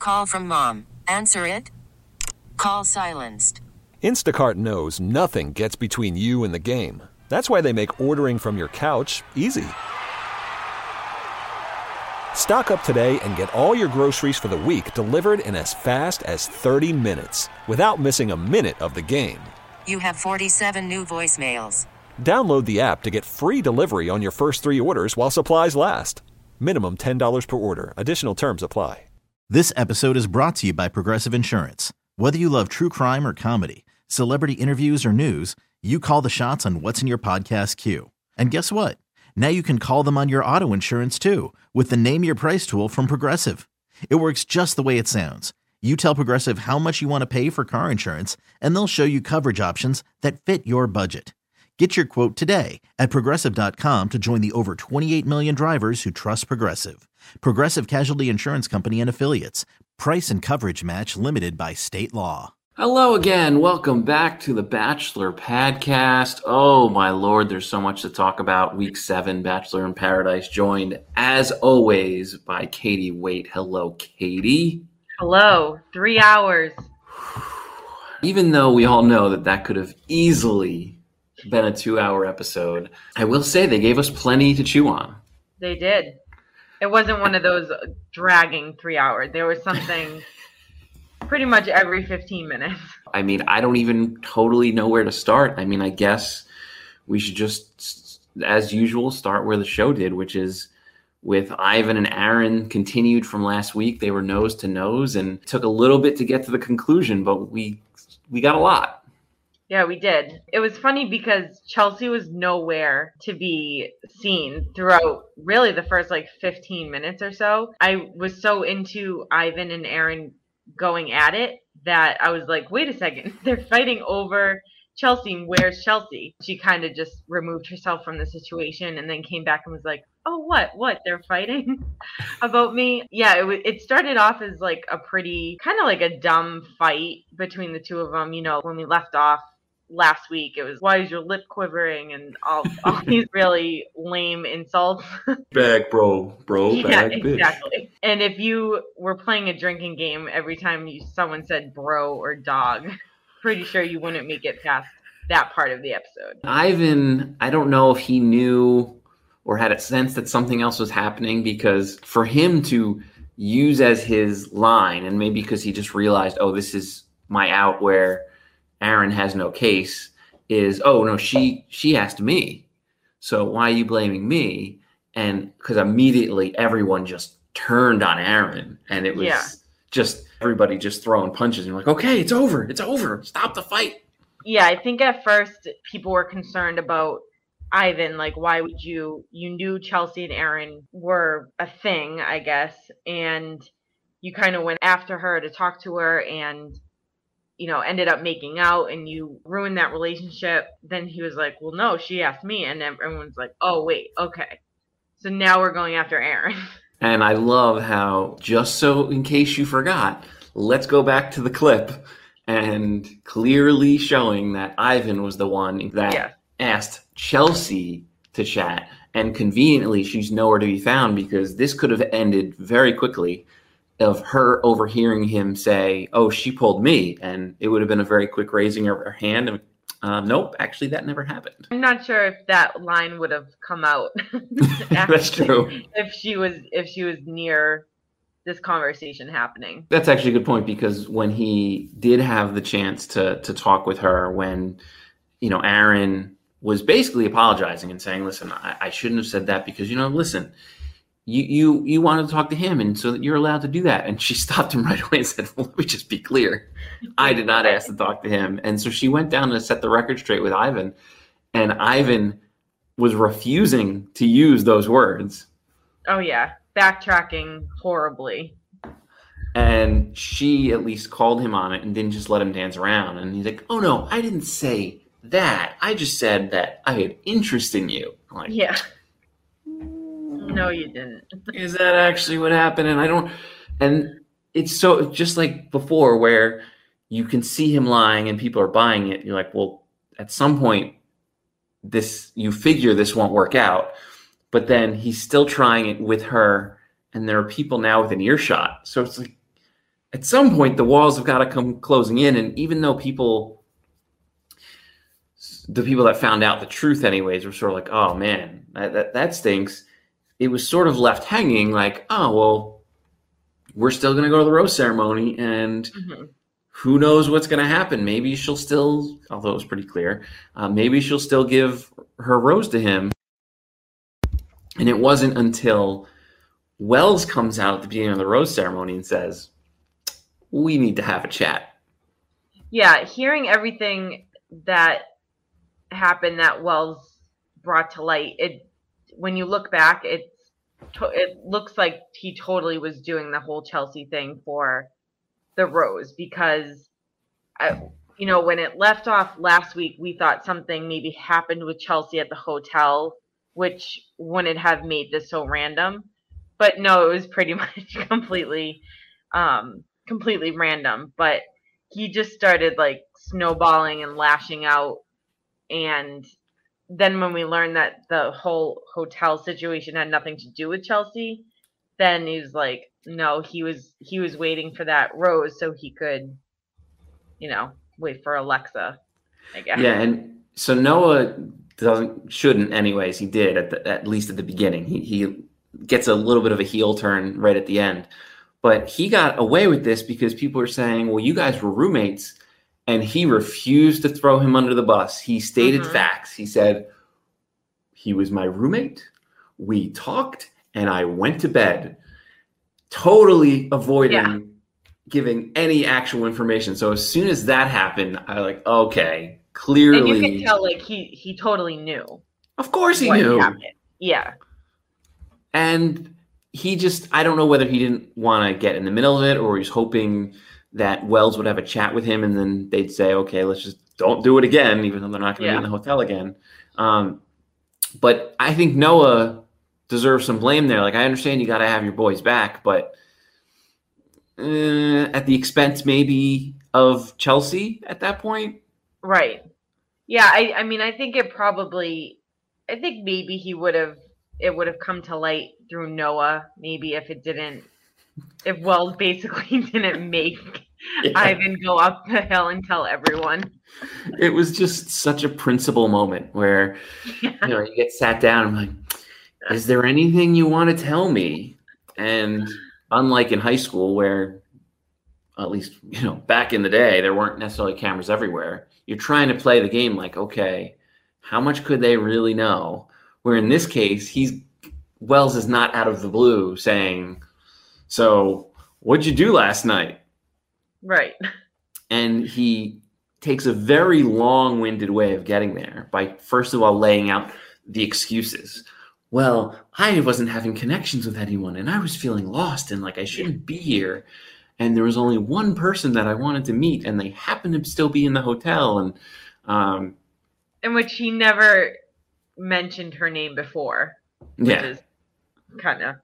Call from mom. Answer it. Call silenced. Instacart knows nothing gets between you and the game. That's why they make ordering from your couch easy. Stock up today and get all your groceries for the week delivered in as fast as 30 minutes without missing a minute of the game. You have 47 new voicemails. Download the app to get free delivery on your first 3 orders while supplies last. Minimum $10 per order. Additional terms apply. This episode is brought to you by Progressive Insurance. Whether you love true crime or comedy, celebrity interviews or news, you call the shots on what's in your podcast queue. And guess what? Now you can call them on your auto insurance too with the Name Your Price tool from Progressive. It works just the way it sounds. You tell Progressive how much you want to pay for car insurance, and they'll show you coverage options that fit your budget. Get your quote today at Progressive.com to join the over 28 million drivers who trust Progressive. Progressive Casualty Insurance Company and Affiliates. Price and coverage match limited by state law. Hello again. Welcome back to the Bachelor Podcast. Oh, my Lord, there's so much to talk about. Week 7, Bachelor in Paradise, joined, as always, by Katie Waite. Hello, Katie. Hello. 3 hours. Even though we all know that could have easily been a 2-hour episode, I will say they gave us plenty to chew on. They did. It wasn't one of those dragging 3 hours. There was something pretty much every 15 minutes. I mean, I don't even totally know where to start. I mean, I guess we should just, as usual, start where the show did, which is with Ivan and Aaron continued from last week. They were nose to nose and took a little bit to get to the conclusion, but we got a lot. Yeah, we did. It was funny because Chelsea was nowhere to be seen throughout really the first 15 minutes or so. I was so into Ivan and Aaron going at it that I was like, wait a second, they're fighting over Chelsea. Where's Chelsea? She kind of just removed herself from the situation and then came back and was like, oh, what? They're fighting about me? Yeah, it started off as a pretty kind of a dumb fight between the two of them. You know, when we left off last week, it was, why is your lip quivering, and all these really lame insults. Bag, bro, yeah, bag, exactly. bitch. And if you were playing a drinking game, every time someone said bro or dog, pretty sure you wouldn't make it past that part of the episode. Ivan, I don't know if he knew or had a sense that something else was happening, because for him to use as his line, and maybe because he just realized, oh, this is my out where Aaron has no case, is, oh, no, she asked me. So why are you blaming me? And because immediately everyone just turned on Aaron, and it was just everybody just throwing punches. And you're like, okay, it's over. Stop the fight. Yeah, I think at first people were concerned about Ivan, why would you knew Chelsea and Aaron were a thing, I guess, and you kind of went after her to talk to her and ended up making out, and you ruined that relationship. Then he was like, well, no, she asked me. And everyone's like, oh, wait, okay. So now we're going after Aaron. And I love how, just so in case you forgot, let's go back to the clip and clearly showing that Ivan was the one that asked Chelsea to chat. And conveniently, she's nowhere to be found, because this could have ended very quickly of her overhearing him say, oh, she pulled me. And it would have been a very quick raising of her hand. And nope, actually, that never happened. I'm not sure if that line would have come out. That's true. If she was near this conversation happening. That's actually a good point, because when he did have the chance to talk with her, when, Aaron was basically apologizing and saying, listen, I shouldn't have said that, because, listen, you wanted to talk to him, and so that you're allowed to do that. And she stopped him right away and said, well, let me just be clear. I did not ask to talk to him. And so she went down to set the record straight with Ivan, and Ivan was refusing to use those words. Oh, yeah. Backtracking horribly. And she at least called him on it and didn't just let him dance around. And he's like, oh, no, I didn't say that. I just said that I had interest in you. I'm like, yeah. No, you didn't. Is that actually what happened? And it's so just like before, where you can see him lying and people are buying it. You're like, well, at some point, you figure this won't work out. But then he's still trying it with her, and there are people now within earshot. So it's like, at some point the walls have got to come closing in. And even though the people that found out the truth anyways were sort of like, oh man, that stinks. It was sort of left hanging like, oh, well, we're still going to go to the rose ceremony and who knows what's going to happen. Maybe she'll still, although it was pretty clear, maybe she'll still give her rose to him. And it wasn't until Wells comes out at the beginning of the rose ceremony and says, we need to have a chat. Yeah, hearing everything that happened that Wells brought to light, when you look back, it looks like he totally was doing the whole Chelsea thing for the rose, because when it left off last week, we thought something maybe happened with Chelsea at the hotel, which wouldn't have made this so random. But no, it was pretty much completely random. But he just started like snowballing and lashing out. And then when we learned that the whole hotel situation had nothing to do with Chelsea, then he's like, no, he was waiting for that rose so he could, wait for Alexa, I guess. Yeah, and so Noah shouldn't anyways. He did at least at the beginning. He gets a little bit of a heel turn right at the end. But he got away with this because people are saying, well, you guys were roommates. And he refused to throw him under the bus. He stated facts. He said, he was my roommate. We talked and I went to bed. Totally avoiding giving any actual information. So as soon as that happened, I like, okay, clearly. And you can tell like he totally knew. Of course he knew. Happened. Yeah. And he just, I don't know whether he didn't want to get in the middle of it or he's hoping that Wells would have a chat with him and then they'd say, okay, let's just don't do it again, even though they're not going to be in the hotel again. But I think Noah deserves some blame there. Like, I understand you got to have your boys back, but at the expense maybe of Chelsea at that point. Right. Yeah. I mean, I think maybe it would have come to light through Noah. Maybe if Wells basically didn't make Ivan go up the hill and tell everyone. It was just such a principal moment where you get sat down and I'm like, is there anything you want to tell me? And unlike in high school where, at least, back in the day, there weren't necessarily cameras everywhere. You're trying to play the game like, okay, how much could they really know? Where in this case, Wells is not out of the blue saying, so what'd you do last night? Right. And he takes a very long-winded way of getting there by, first of all, laying out the excuses. Well, I wasn't having connections with anyone, and I was feeling lost and like I shouldn't be here. And there was only one person that I wanted to meet, and they happened to still be in the hotel. And in which he never mentioned her name before. Which is kind of.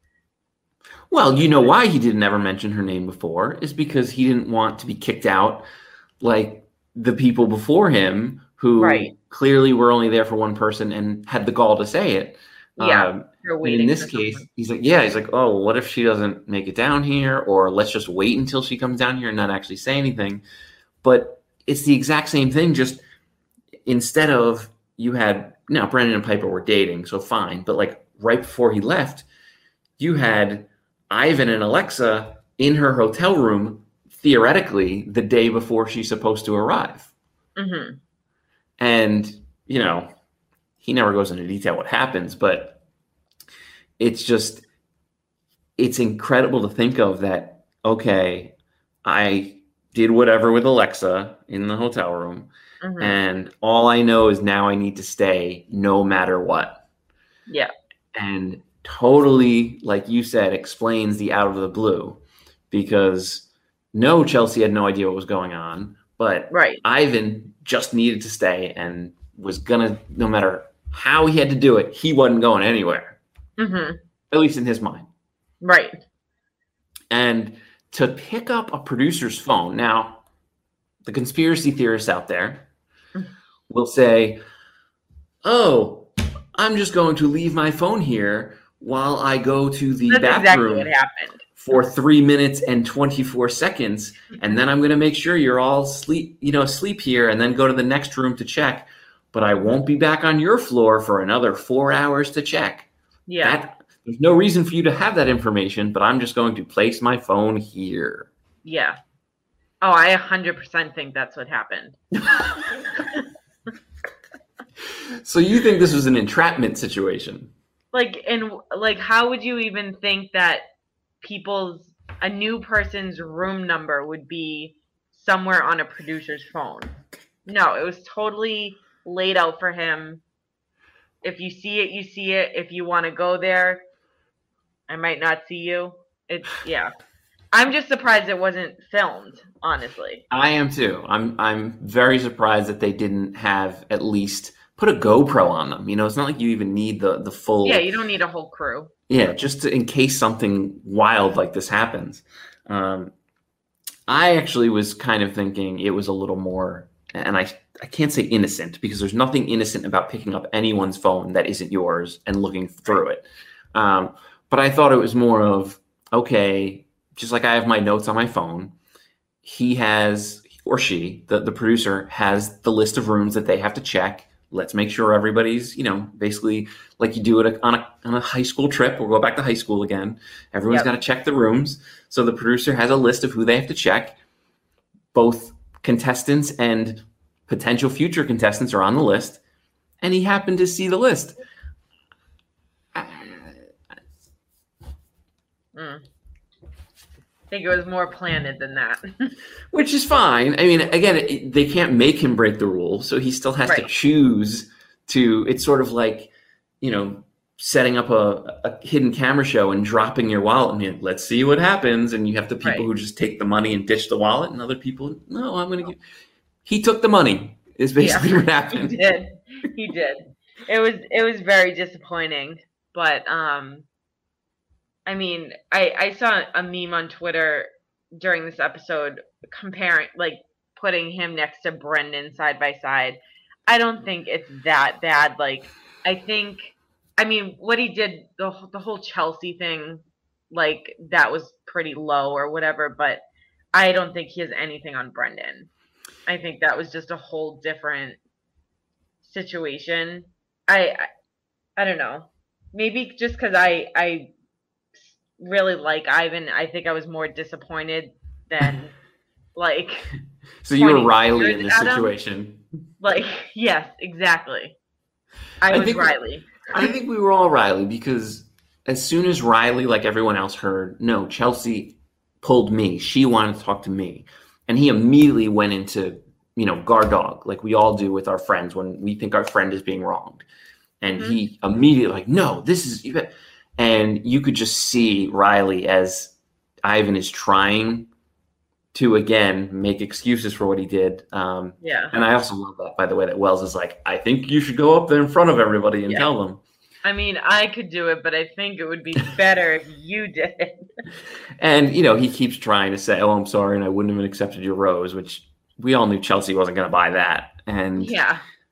Well, you know why he didn't ever mention her name before is because he didn't want to be kicked out like the people before him who clearly were only there for one person and had the gall to say it. Yeah. In this case, he's like, oh, what if she doesn't make it down here? Or let's just wait until she comes down here and not actually say anything. But it's the exact same thing. Just instead of now Brendan and Piper were dating, so fine. But like right before he left, you had Ivan and Alexa in her hotel room, theoretically, the day before she's supposed to arrive. Mm-hmm. And, he never goes into detail what happens, but it's incredible to think of that, okay, I did whatever with Alexa in the hotel room, and all I know is now I need to stay no matter what. Yeah. And totally, like you said, explains the out of the blue, because Chelsea had no idea what was going on, but Ivan just needed to stay and was gonna, no matter how he had to do it, he wasn't going anywhere. Mm-hmm. At least in his mind. Right. And to pick up a producer's phone, now the conspiracy theorists out there will say, oh, I'm just going to leave my phone here while I go to the bathroom exactly what happened. for 3 minutes and 24 seconds. And then I'm going to make sure you're all asleep here and then go to the next room to check. But I won't be back on your floor for another 4 hours to check. Yeah. There's no reason for you to have that information, but I'm just going to place my phone here. Yeah. Oh, I 100% think that's what happened. So you think this was an entrapment situation? How would you even think that a new person's room number would be somewhere on a producer's phone? No, it was totally laid out for him. If you see it, you see it. If you want to go there, I might not see you. I'm just surprised it wasn't filmed, honestly. I am too. I'm very surprised that they didn't have at least put a GoPro on them. It's not like you even need the full. Yeah, you don't need a whole crew. Yeah, just in case something wild like this happens. I actually was kind of thinking it was a little more, and I can't say innocent because there's nothing innocent about picking up anyone's phone that isn't yours and looking through it. But I thought it was more of, okay, just like I have my notes on my phone, he has, or she, the producer, has the list of rooms that they have to check. Let's make sure everybody's, basically like you do it on a high school trip. We'll go back to high school again. Everyone's got to check the rooms. So the producer has a list of who they have to check. Both contestants and potential future contestants are on the list. And he happened to see the list. I think it was more planted than that. Which is fine. I mean, again, they can't make him break the rules, so he still has to choose to. It's sort of like, setting up a hidden camera show and dropping your wallet. And let's see what happens. And you have the people who just take the money and ditch the wallet, and other people, no, I'm going to give. He took the money. Is basically what happened. He did. It was very disappointing, but I mean, I saw a meme on Twitter during this episode comparing, putting him next to Brendan side by side. I don't think it's that bad. I mean, what he did, the whole Chelsea thing, that was pretty low or whatever, but I don't think he has anything on Brendan. I think that was just a whole different situation. I don't know. Maybe just because I really like Ivan, I think I was more disappointed than So you were Riley in this situation. Yes, exactly. I was Riley. I think we were all Riley because as soon as Riley, like everyone else, heard, no, Chelsea pulled me. She wanted to talk to me. And he immediately went into, guard dog, like we all do with our friends when we think our friend is being wronged. And he immediately no, this is, and you could just see Riley as Ivan is trying to, again, make excuses for what he did. And I also love that, by the way, that Wells is like, I think you should go up there in front of everybody and tell them. I mean, I could do it, but I think it would be better if you did it. And, he keeps trying to say, oh, I'm sorry, and I wouldn't have accepted your rose, which we all knew Chelsea wasn't going to buy that. And you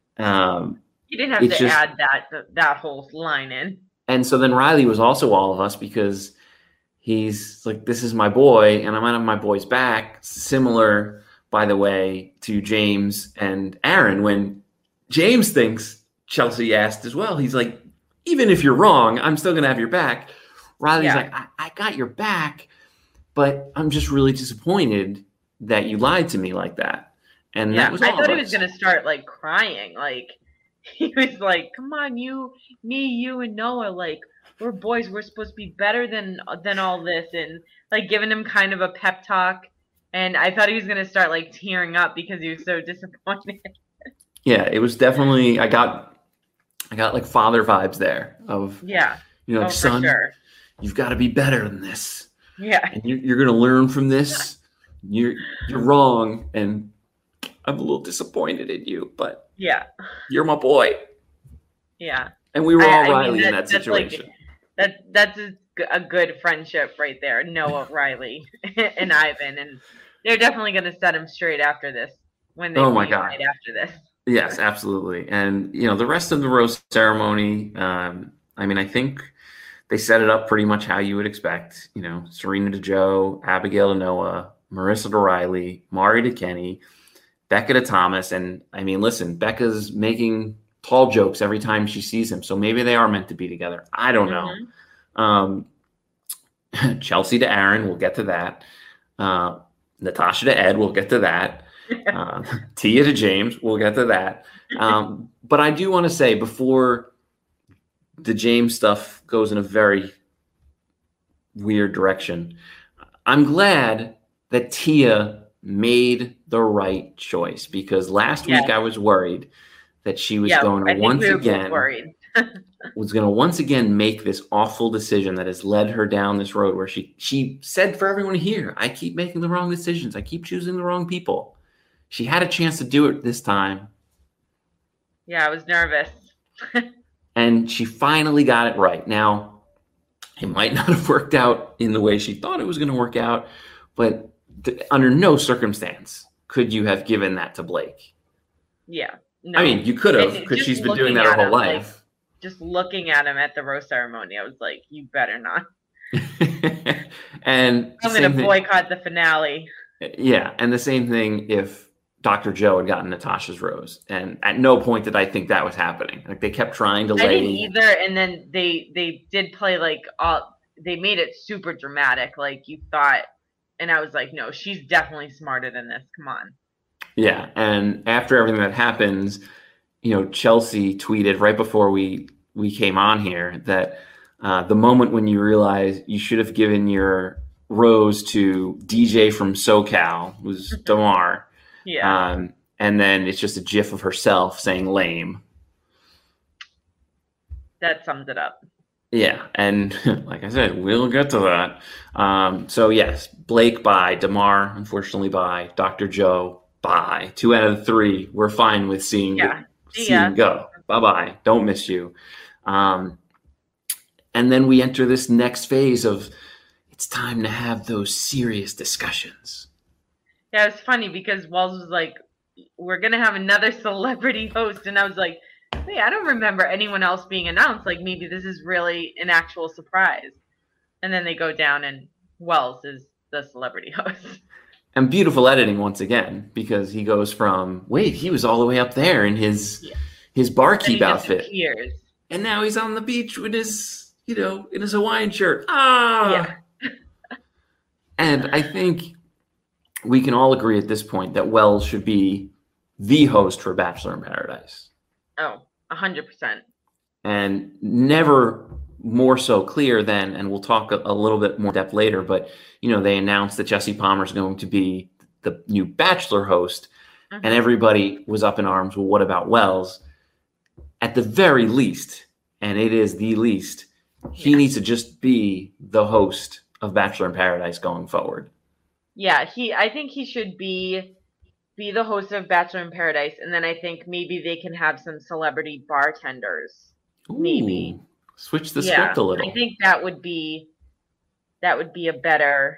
didn't have to add that whole line in. And so then Riley was also all of us because he's like, this is my boy, and I'm going to have my boy's back. Similar, by the way, to James and Aaron. When James thinks Chelsea asked as well, he's like, even if you're wrong, I'm still going to have your back. Riley's like, I got your back, but I'm just really disappointed that you lied to me like that. And that was all I thought he was going to start crying. He was like, come on, me, you, and Noah, we're boys. We're supposed to be better than all this. And giving him kind of a pep talk. And I thought he was going to start tearing up because he was so disappointed. Yeah, it was definitely, I got father vibes there of, son, sure. You've got to be better than this. Yeah. And you're going to learn from this. You're wrong. And I'm a little disappointed in you, but you're my boy. Yeah. And we were all Riley in that situation. That's a good friendship right there. Noah, Riley, and Ivan. And they're definitely going to set him straight after this when they meet right after this. Yes, absolutely. And, the rest of the rose ceremony, I think They set it up pretty much how you would expect. You know, Serena to Joe, Abigail to Noah, Marissa to Riley, Mari to Kenny, Becca to Thomas. And I mean, listen, Becca's making tall jokes every time she sees him. So maybe they are meant to be together. I don't know. Chelsea to Aaron, we'll get to that. Natasha to Ed, we'll get to that. Tia to James, we'll get to that. But I do want to say, before the James stuff goes in a very weird direction, I'm glad that Tia made the right choice, because last week I was worried that she was going to once again make this awful decision that has led her down this road where she said for everyone to hear, I keep making the wrong decisions. I keep choosing the wrong people. She had a chance to do it this time. Yeah, I was nervous. And she finally got it right. Now, it might not have worked out in the way she thought it was going to work out, but under no circumstance could you have given that to Blake. Yeah. No. I mean, you could have, because she's been doing that her whole life. Like, just looking at him at the rose ceremony, I was like, you better not. And I'm going to boycott the finale. Yeah. And the same thing if Dr. Joe had gotten Natasha's rose. And at no point did I think that was happening. Like, they kept trying to lay. I didn't either. And then they did play like, they made it super dramatic. Like, you thought, and I was like, no, she's definitely smarter than this. Come on. Yeah. And after everything that happens, you know, Chelsea tweeted right before we came on here that the moment when you realize you should have given your rose to DJ from SoCal, who's Damar. Yeah. And then it's just a gif of herself saying lame. That sums it up. Yeah. And like I said, we'll get to that. So yes, Blake bye, Damar unfortunately bye, Dr. Joe bye. 2 out of 3 we're fine with seeing go. Bye-bye. Don't miss you. And then we enter this next phase of it's time to have those serious discussions. Yeah, it's funny because Wells was like, we're going to have another celebrity host. And I was like, wait, I don't remember anyone else being announced. Like, maybe this is really an actual surprise. And then they go down and Wells is the celebrity host. And beautiful editing once again, because he goes from, wait, he was all the way up there in his barkeep outfit. And now he's on the beach with his, in his Hawaiian shirt. Yeah. And I think we can all agree at this point that Wells should be the host for Bachelor in Paradise. Oh, 100%. And never more so clear than, and we'll talk a little bit more depth later, but, they announced that Jesse Palmer is going to be the new Bachelor host, and everybody was up in arms. Well, what about Wells? At the very least, and it is the least, he needs to just be the host of Bachelor in Paradise going forward. Yeah, I think he should be the host of Bachelor in Paradise, and then I think maybe they can have some celebrity bartenders. Ooh, maybe switch the script a little. I think that would be a better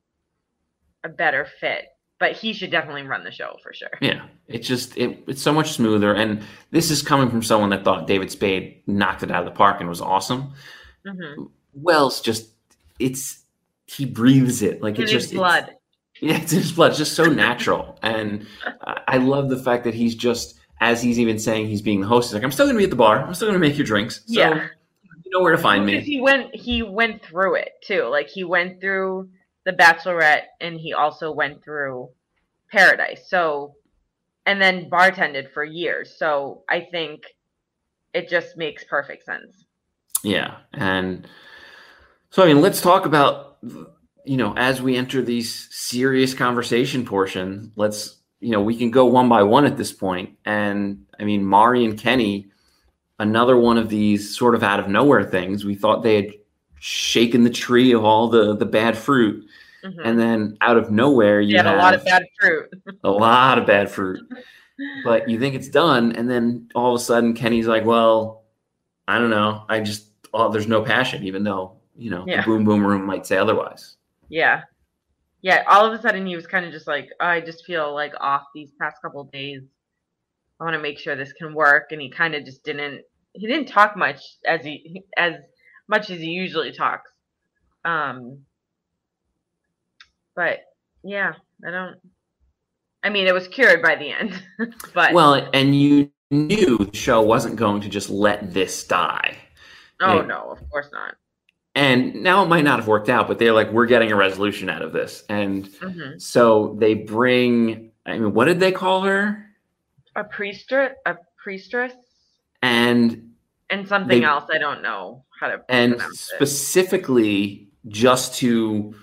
fit. But he should definitely run the show for sure. Yeah, it's so much smoother, and this is coming from someone that thought David Spade knocked it out of the park and was awesome. Mm-hmm. Wells he breathes it like it's just blood. It's in his blood. It's just so natural. And I love the fact that he's just, as he's even saying he's being the host, he's like, I'm still going to be at the bar. I'm still going to make your drinks. So you know where to find me. He went through it too. Like, he went through The Bachelorette and he also went through Paradise. So, and then bartended for years. So I think it just makes perfect sense. Yeah. And so, let's talk about, as we enter these serious conversation portion, we can go one by one at this point. And Mari and Kenny, another one of these sort of out of nowhere things. We thought they had shaken the tree of all the bad fruit. Mm-hmm. And then out of nowhere, you had a lot of bad fruit. A lot of bad fruit. But you think it's done. And then all of a sudden, Kenny's like, well, I don't know. There's no passion, even though, the boom boom room might say otherwise. Yeah. Yeah. All of a sudden he was kind of just like, oh, I just feel like off these past couple of days. I want to make sure this can work. And he kind of just didn't talk much as much as he usually talks. But yeah, I mean, it was cured by the end, but Well, and you knew the show wasn't going to just let this die. no, of course not. And now it might not have worked out, but they're like, we're getting a resolution out of this. And so they bring, I mean, what did they call her? A priestess, and something else. I don't know how to and pronounce specifically just to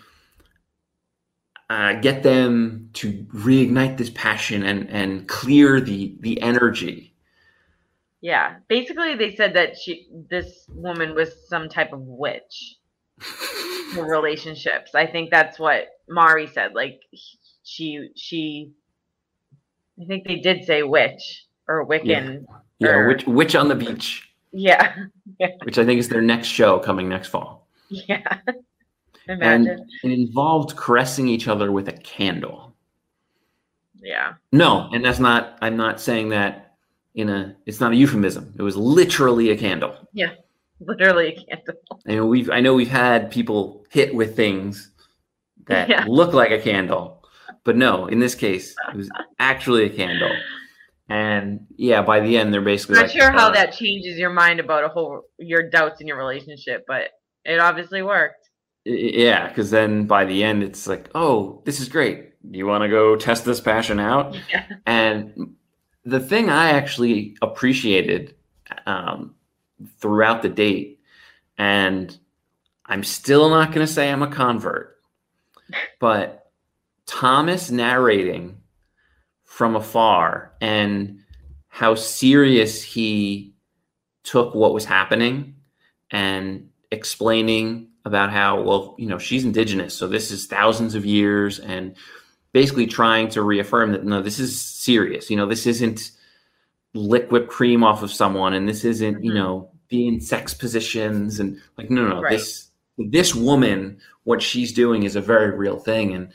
get them to reignite this passion and clear the energy. Yeah, basically they said that this woman was some type of witch for relationships. I think that's what Mari said. Like she I think they did say witch or Wiccan. Yeah, witch on the beach. Yeah. Which I think is their next show coming next fall. Yeah. Imagine. And it involved caressing each other with a candle. Yeah. No, and I'm not saying that it's not a euphemism. It was literally a candle. Yeah. Literally a candle. And I know we've had people hit with things that look like a candle, but no, in this case, it was actually a candle. And yeah, by the end, they're basically not sure how that changes your mind about your doubts in your relationship, but it obviously worked. Yeah, because then by the end, it's like, oh, this is great. You want to go test this passion out? Yeah. And the thing I actually appreciated throughout the date, and I'm still not going to say I'm a convert, but Thomas narrating from afar and how serious he took what was happening and explaining about how, well, she's indigenous, so this is thousands of years, and basically trying to reaffirm that, no, this is serious. This isn't lick whipped cream off of someone, and this isn't, be in sex positions, and like, no, right. This woman, what she's doing is a very real thing, and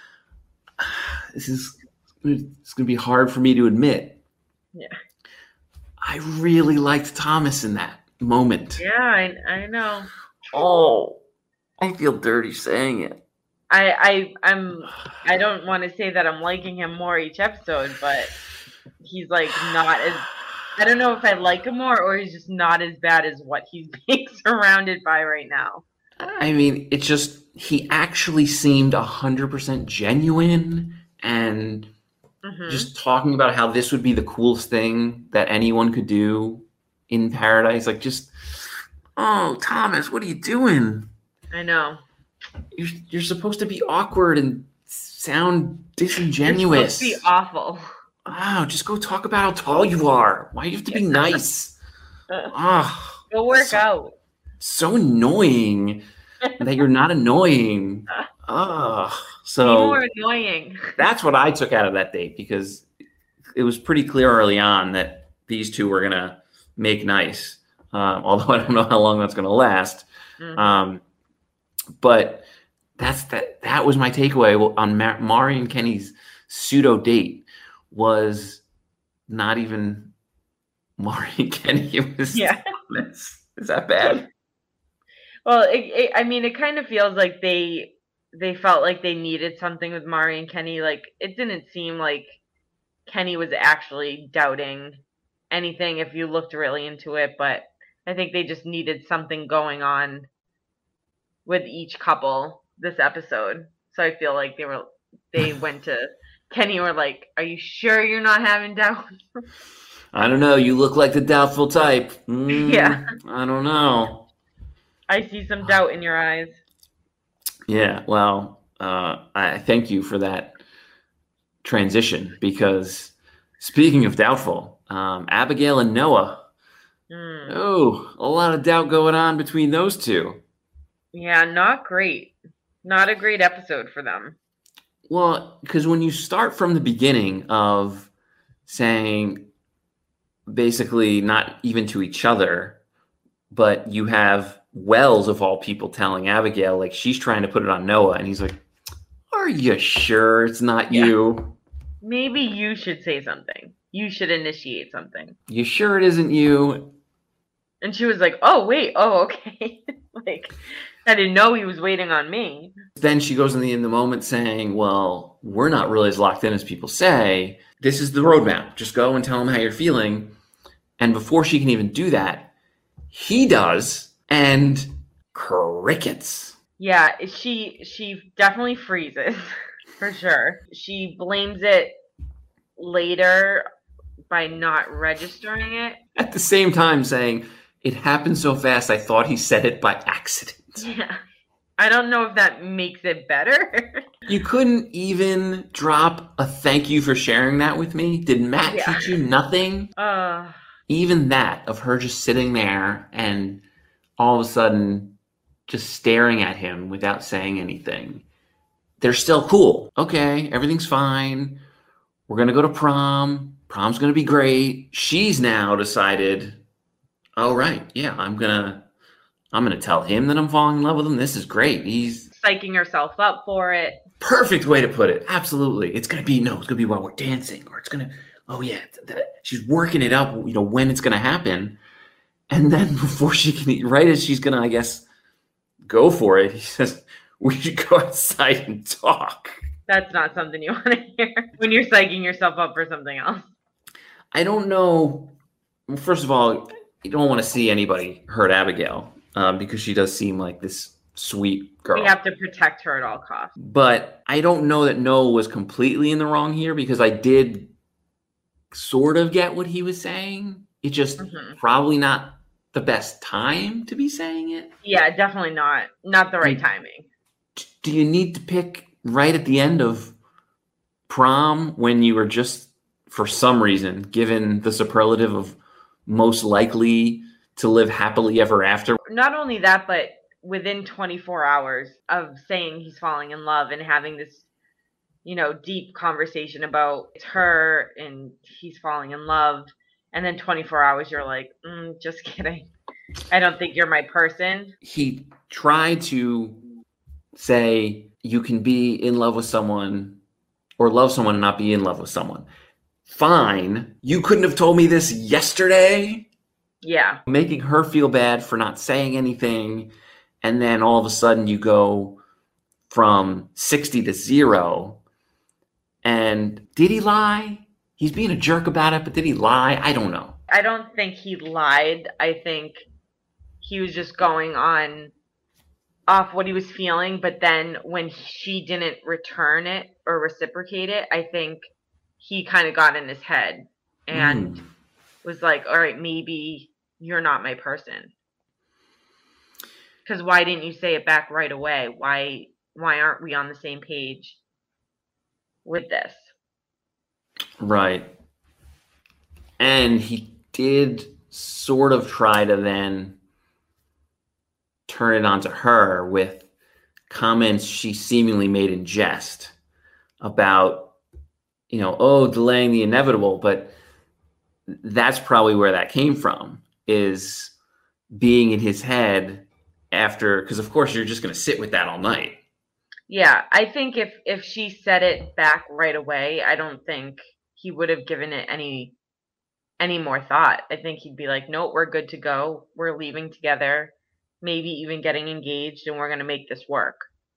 it's going to be hard for me to admit. Yeah. I really liked Thomas in that moment. Yeah, I know. Oh, I feel dirty saying it. I don't want to say that I'm liking him more each episode, but he's like not as, I don't know if I like him more or he's just not as bad as what he's being surrounded by right now. I mean, it's just, he actually seemed 100% genuine and just talking about how this would be the coolest thing that anyone could do in paradise. Like, just, oh, Thomas, what are you doing? I know. You're supposed to be awkward and sound disingenuous. You're supposed to be awful. Oh, just go talk about how tall you are. Why do you have to be nice? Go work out. So annoying that you're not annoying. So be more annoying. That's what I took out of that date, because it was pretty clear early on that these two were gonna make nice. Although I don't know how long that's gonna last. But that was my takeaway on Mari and Kenny's pseudo date. Was not even Mari and Kenny. It was Thomas. Is that bad? Well, I mean, it kind of feels like they felt like they needed something with Mari and Kenny. Like, it didn't seem like Kenny was actually doubting anything if you looked really into it, but I think they just needed something going on with each couple this episode. So I feel like they went to Kenny were like, are you sure you're not having doubts? I don't know. You look like the doubtful type. Yeah. I don't know. I see some doubt in your eyes. Yeah. Well, I thank you for that transition, because speaking of doubtful, Abigail and Noah. Oh, a lot of doubt going on between those two. Yeah, not great. Not a great episode for them. Well, because when you start from the beginning of saying basically not even to each other, but you have Wells of all people telling Abigail, like, she's trying to put it on Noah, and he's like, are you sure it's not you? Maybe you should say something. You should initiate something. You sure it isn't you? And she was like, oh, wait. Oh, okay. Like, I didn't know he was waiting on me. Then she goes in the moment saying, well, we're not really as locked in as people say. This is the roadmap. Just go and tell him how you're feeling. And before she can even do that, he does, and crickets. Yeah, she definitely freezes, for sure. She blames it later by not registering it. At the same time saying, it happened so fast, I thought he said it by accident. Yeah. I don't know if that makes it better. You couldn't even drop a thank you for sharing that with me? Did Matt teach you nothing? Even that, of her just sitting there and all of a sudden just staring at him without saying anything. They're still cool. Okay, everything's fine. We're going to go to prom. Prom's going to be great. She's now decided, oh, right, yeah, I'm going to tell him that I'm falling in love with him. This is great. He's psyching herself up for it. Perfect way to put it. Absolutely. It's going to be while we're dancing, or it's going to, oh yeah, she's working it up, when it's going to happen. And then before she can, right as she's going to, I guess, go for it, he says, we should go outside and talk. That's not something you want to hear when you're psyching yourself up for something else. I don't know. Well, first of all, you don't want to see anybody hurt Abigail because she does seem like this sweet girl. We have to protect her at all costs. But I don't know that Noah was completely in the wrong here, because I did sort of get what he was saying. It's just probably not the best time to be saying it. Yeah, definitely not the right timing. Do you need to pick right at the end of prom when you were just, for some reason, given the superlative of most likely to live happily ever after? Not only that, but within 24 hours of saying he's falling in love and having this, deep conversation about it's her and he's falling in love. And then 24 hours, you're like, just kidding. I don't think you're my person. He tried to say you can be in love with someone or love someone and not be in love with someone. Fine. You couldn't have told me this yesterday? Yeah. Making her feel bad for not saying anything. And then all of a sudden you go from 60 to 0. And did he lie? He's being a jerk about it, but did he lie? I don't know. I don't think he lied. I think he was just going off what he was feeling. But then when she didn't return it or reciprocate it, I think he kind of got in his head and was like, all right, maybe you're not my person. Because why didn't you say it back right away? Why aren't we on the same page with this? Right. And he did sort of try to then turn it onto her with comments she seemingly made in jest about, delaying the inevitable. But that's probably where that came from, is being in his head after, because of course you're just going to sit with that all night. Yeah, I think if she said it back right away, I don't think he would have given it any more thought. I think he'd be like, nope, we're good to go. We're leaving together, maybe even getting engaged, and we're going to make this work.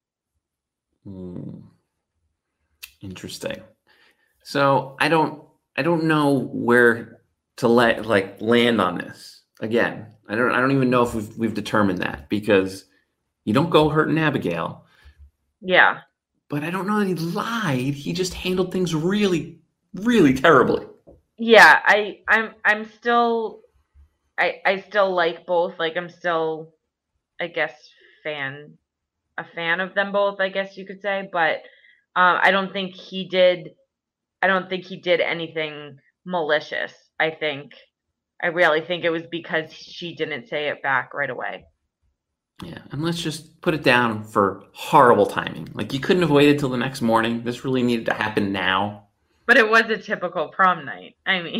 Interesting. So I don't know where to land on this. Again, I don't even know if we've determined that, because you don't go hurting Abigail. Yeah. But I don't know that he lied. He just handled things really, really terribly. Yeah, I'm still I still like both. Like, I'm still, I guess, a fan of them both, I guess you could say. But I don't think he did anything malicious. I really think it was because she didn't say it back right away. Yeah, and let's just put it down for horrible timing. Like, you couldn't have waited till the next morning. This really needed to happen now. But it was a typical prom night. I mean,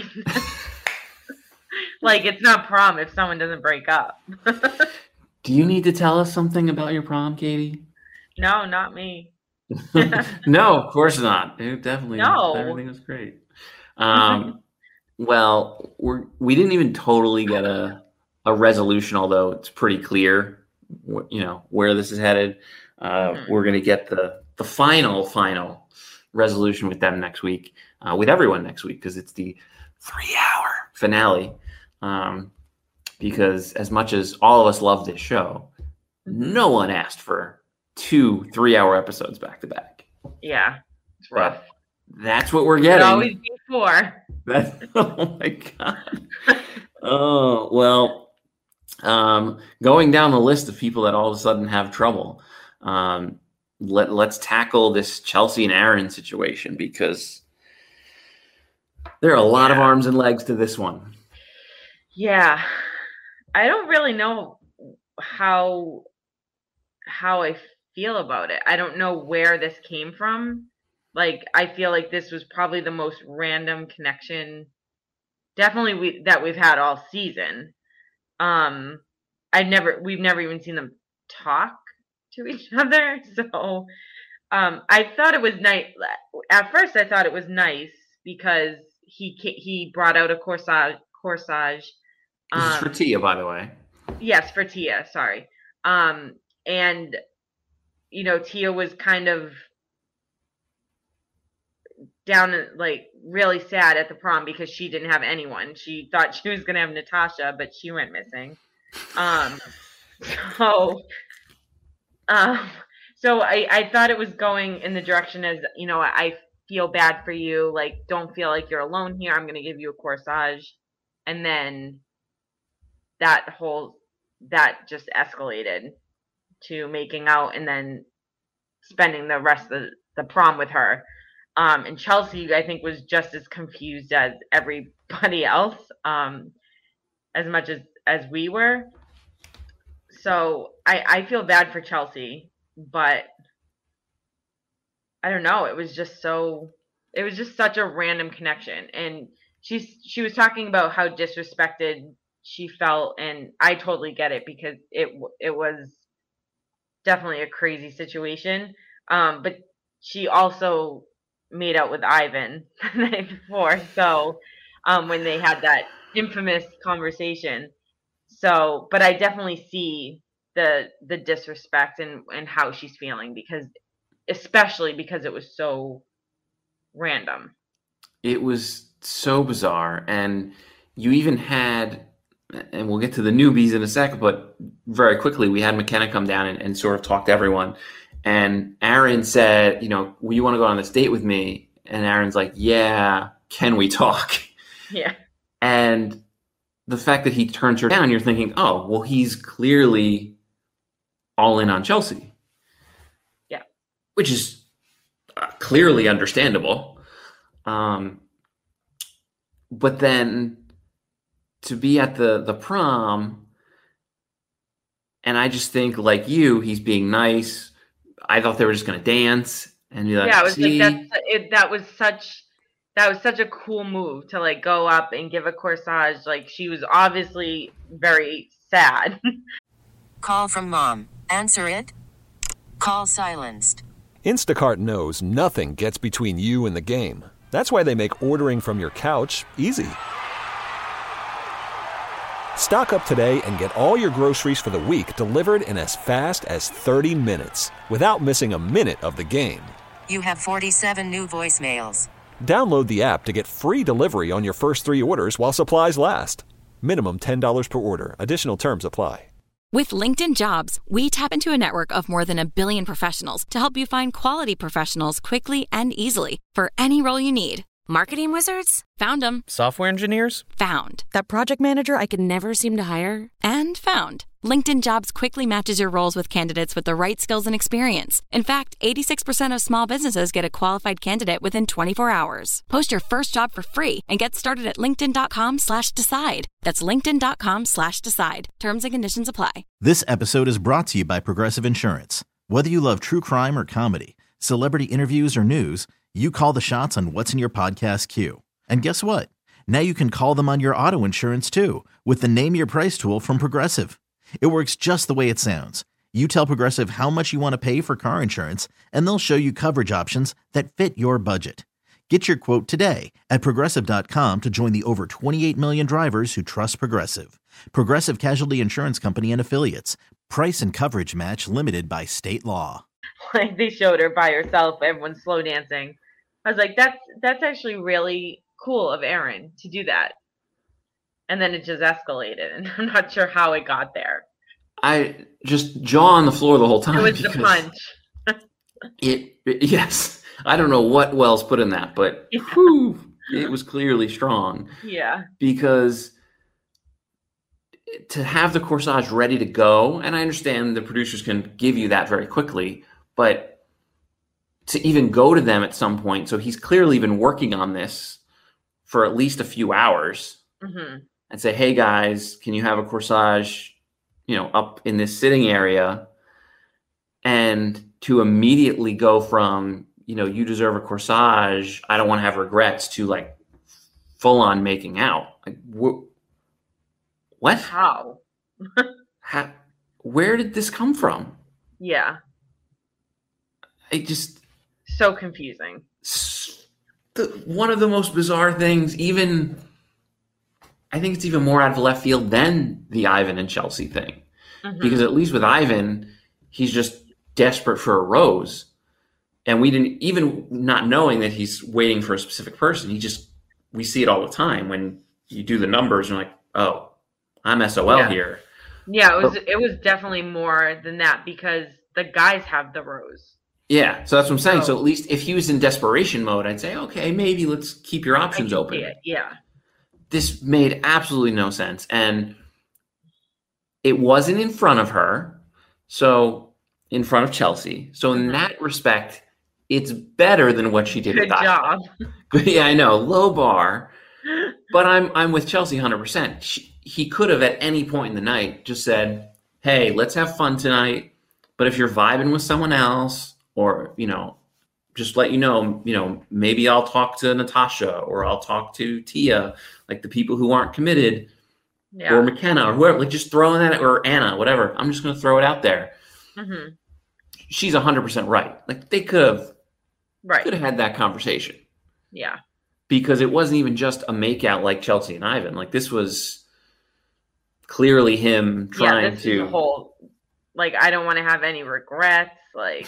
like, it's not prom if someone doesn't break up. Do you need to tell us something about your prom, Katie? No, not me. No, of course not. It definitely, no. Everything was great. Well, we didn't even totally get a a resolution, although it's pretty clear, where this is headed. We're going to get the final resolution with them next week, with everyone next week, because it's the 3-hour finale. Because as much as all of us love this show, no one asked for 2 3-hour episodes back to back. Yeah, it's rough. But that's what we're getting. It always be 4. Oh my God. Oh, well, going down the list of people that all of a sudden have trouble, let's tackle this Chelsea and Aaron situation, because there are a lot of arms and legs to this one. Yeah. I don't really know how I feel about it. I don't know where this came from. Like, I feel like this was probably the most random connection definitely that we've had all season. We've never even seen them talk to each other. So I thought it was nice. At first I thought it was nice because he brought out a corsage. This is for Tia, by the way. Yes, for Tia, sorry. And Tia was kind of down, like, really sad at the prom because she didn't have anyone. She thought she was going to have Natasha, but she went missing. So I thought it was going in the direction as, I feel bad for you. Like, don't feel like you're alone here. I'm going to give you a corsage. And then that just escalated to making out and then spending the rest of the prom with her. And Chelsea, I think, was just as confused as everybody else, as much as we were. So I feel bad for Chelsea, but I don't know. It was just such a random connection. And she was talking about how disrespected she felt, and I totally get it because it was definitely a crazy situation. But she also made out with Ivan the night before, so when they had that infamous conversation. So, but I definitely see the disrespect and how she's feeling, especially because it was so random. It was so bizarre, and you even had, and we'll get to the newbies in a second, but very quickly we had McKenna come down and sort of talk to everyone. And Aaron said, will you want to go on this date with me? And Aaron's like, yeah, can we talk? Yeah. And the fact that he turns her down, you're thinking, oh, well, he's clearly all in on Chelsea. Yeah. Which is clearly understandable. But then to be at the prom, and I just think, like you, he's being nice. I thought they were just going to dance and be like, yeah, it was like that was such a cool move to, like, go up and give a corsage. Like, she was obviously very sad. Call from mom. Answer it. Call silenced. Instacart knows nothing gets between you and the game. That's why they make ordering from your couch easy. Stock up today and get all your groceries for the week delivered in as fast as 30 minutes without missing a minute of the game. You have 47 new voicemails. Download the app to get free delivery on your first 3 orders while supplies last. Minimum $10 per order. Additional terms apply. With LinkedIn Jobs, we tap into a network of more than 1 billion professionals to help you find quality professionals quickly and easily for any role you need. Marketing wizards? Found them. Software engineers? Found. That project manager I could never seem to hire? And found. LinkedIn Jobs quickly matches your roles with candidates with the right skills and experience. In fact, 86% of small businesses get a qualified candidate within 24 hours. Post your first job for free and get started at linkedin.com/decide. That's linkedin.com/decide. Terms and conditions apply. This episode is brought to you by Progressive Insurance. Whether you love true crime or comedy, celebrity interviews or news, you call the shots on what's in your podcast queue. And guess what? Now you can call them on your auto insurance too with the Name Your Price tool from Progressive. It works just the way it sounds. You tell Progressive how much you want to pay for car insurance, and they'll show you coverage options that fit your budget. Get your quote today at Progressive.com to join the over 28 million drivers who trust Progressive. Progressive Casualty Insurance Company and Affiliates. Price and coverage match limited by state law. Like they showed her by herself, everyone's slow dancing. I was like, that's actually really cool of Aaron to do that. And then it just escalated, and I'm not sure how it got there. I just jaw on the floor the whole time. It was the punch. Yes. I don't know what Wells put in that, but whew, it was clearly strong. Yeah. Because to have the corsage ready to go, and I understand the producers can give you that very quickly, but to even go to them at some point, so he's clearly been working on this for at least a few hours, and say, hey guys, can you have a corsage, up in this sitting area? And to immediately go from, you deserve a corsage, I don't want to have regrets, to like full on making out. Like, what? How? Where did this come from? Yeah. It just so confusing. One of the most bizarre things, even I think it's even more out of left field than the Ivan and Chelsea thing. Because at least with Ivan, he's just desperate for a rose. And we didn't, even not knowing that he's waiting for a specific person, we see it all the time when you do the numbers and you're like, oh, I'm SOL here. Yeah, it was definitely more than that because the guys have the rose. Yeah, so that's what I'm saying. So at least if he was in desperation mode, I'd say, okay, maybe let's keep your options open. Yeah. This made absolutely no sense. And it wasn't in front of her, so in front of Chelsea. So in that respect, it's better than what she did. Good job. Yeah, I know, low bar, but I'm with Chelsea 100%. He could have at any point in the night just said, hey, let's have fun tonight, but if you're vibing with someone else, or, just let maybe I'll talk to Natasha or I'll talk to Tia, like the people who aren't committed, or McKenna or whoever, like just throwing that, or Anna, whatever. I'm just going to throw it out there. She's 100% right. Like they could have had that conversation. Yeah. Because it wasn't even just a makeout like Chelsea and Ivan. Like this was clearly him trying to. Was a whole, I don't want to have any regrets. Like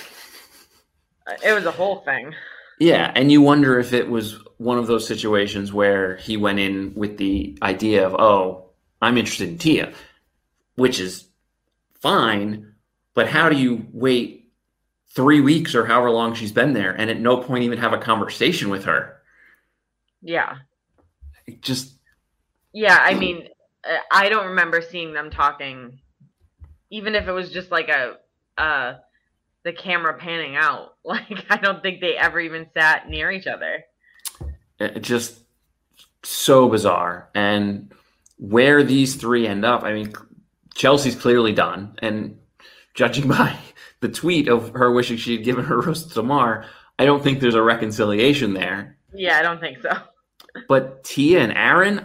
it was a whole thing. Yeah. And you wonder if it was one of those situations where he went in with the idea of, oh, I'm interested in Tia, which is fine. But how do you wait 3 weeks or however long she's been there and at no point even have a conversation with her? Yeah. Yeah, I mean, I don't remember seeing them talking, even if it was just like the camera panning out. Like, I don't think they ever even sat near each other. Just so bizarre. And where these three end up, I mean, Chelsea's clearly done. And judging by the tweet of her wishing she had given her rose to Tamar, I don't think there's a reconciliation there. Yeah, I don't think so. But Tia and Aaron,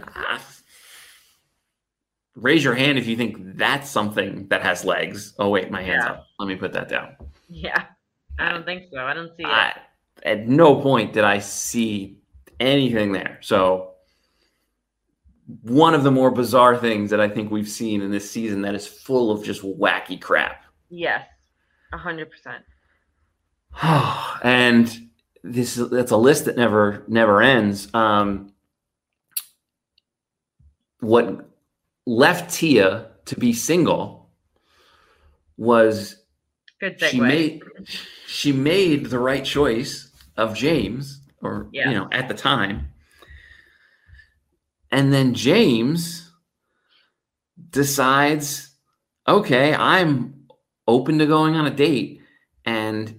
raise your hand if you think that's something that has legs. Oh, wait, my hand's up. Let me put that down. Yeah, I don't think so. I don't see it. At no point did I see anything there. So one of the more bizarre things that I think we've seen in this season that is full of just wacky crap. Yes, 100%. And that's a list that never ends. What left Tia to be single was good segue. She made the right choice of James, or at the time. And then James decides, okay, I'm open to going on a date, and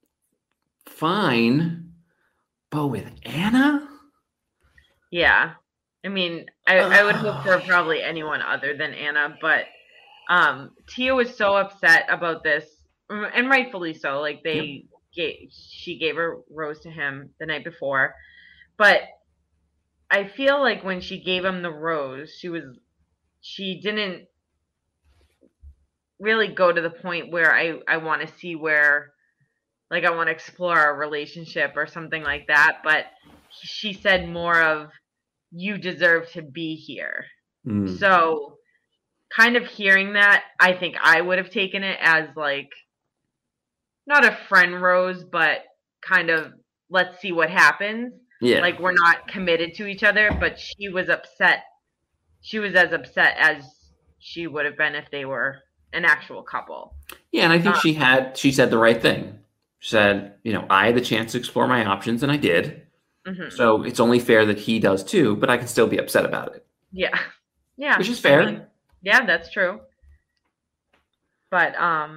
fine, but with Anna? Yeah. I mean, I would hope for probably anyone other than Anna, but Tia was so upset about this, and rightfully so. Like she gave her rose to him the night before, but I feel like when she gave him the rose, she didn't really go to the point where I want to see where, like, I want to explore a relationship or something like that. But she said more of, you deserve to be here. Mm. So kind of hearing that, I think I would have taken it as like, not a friend rose, but kind of, let's see what happens. Yeah. Like, we're not committed to each other, but she was upset. She was as upset as she would have been if they were an actual couple. Yeah, and I think she said the right thing. She said, I had the chance to explore my options, and I did. Mm-hmm. So it's only fair that he does too, but I can still be upset about it. Yeah. Yeah. Which is fair. I mean, yeah, that's true. But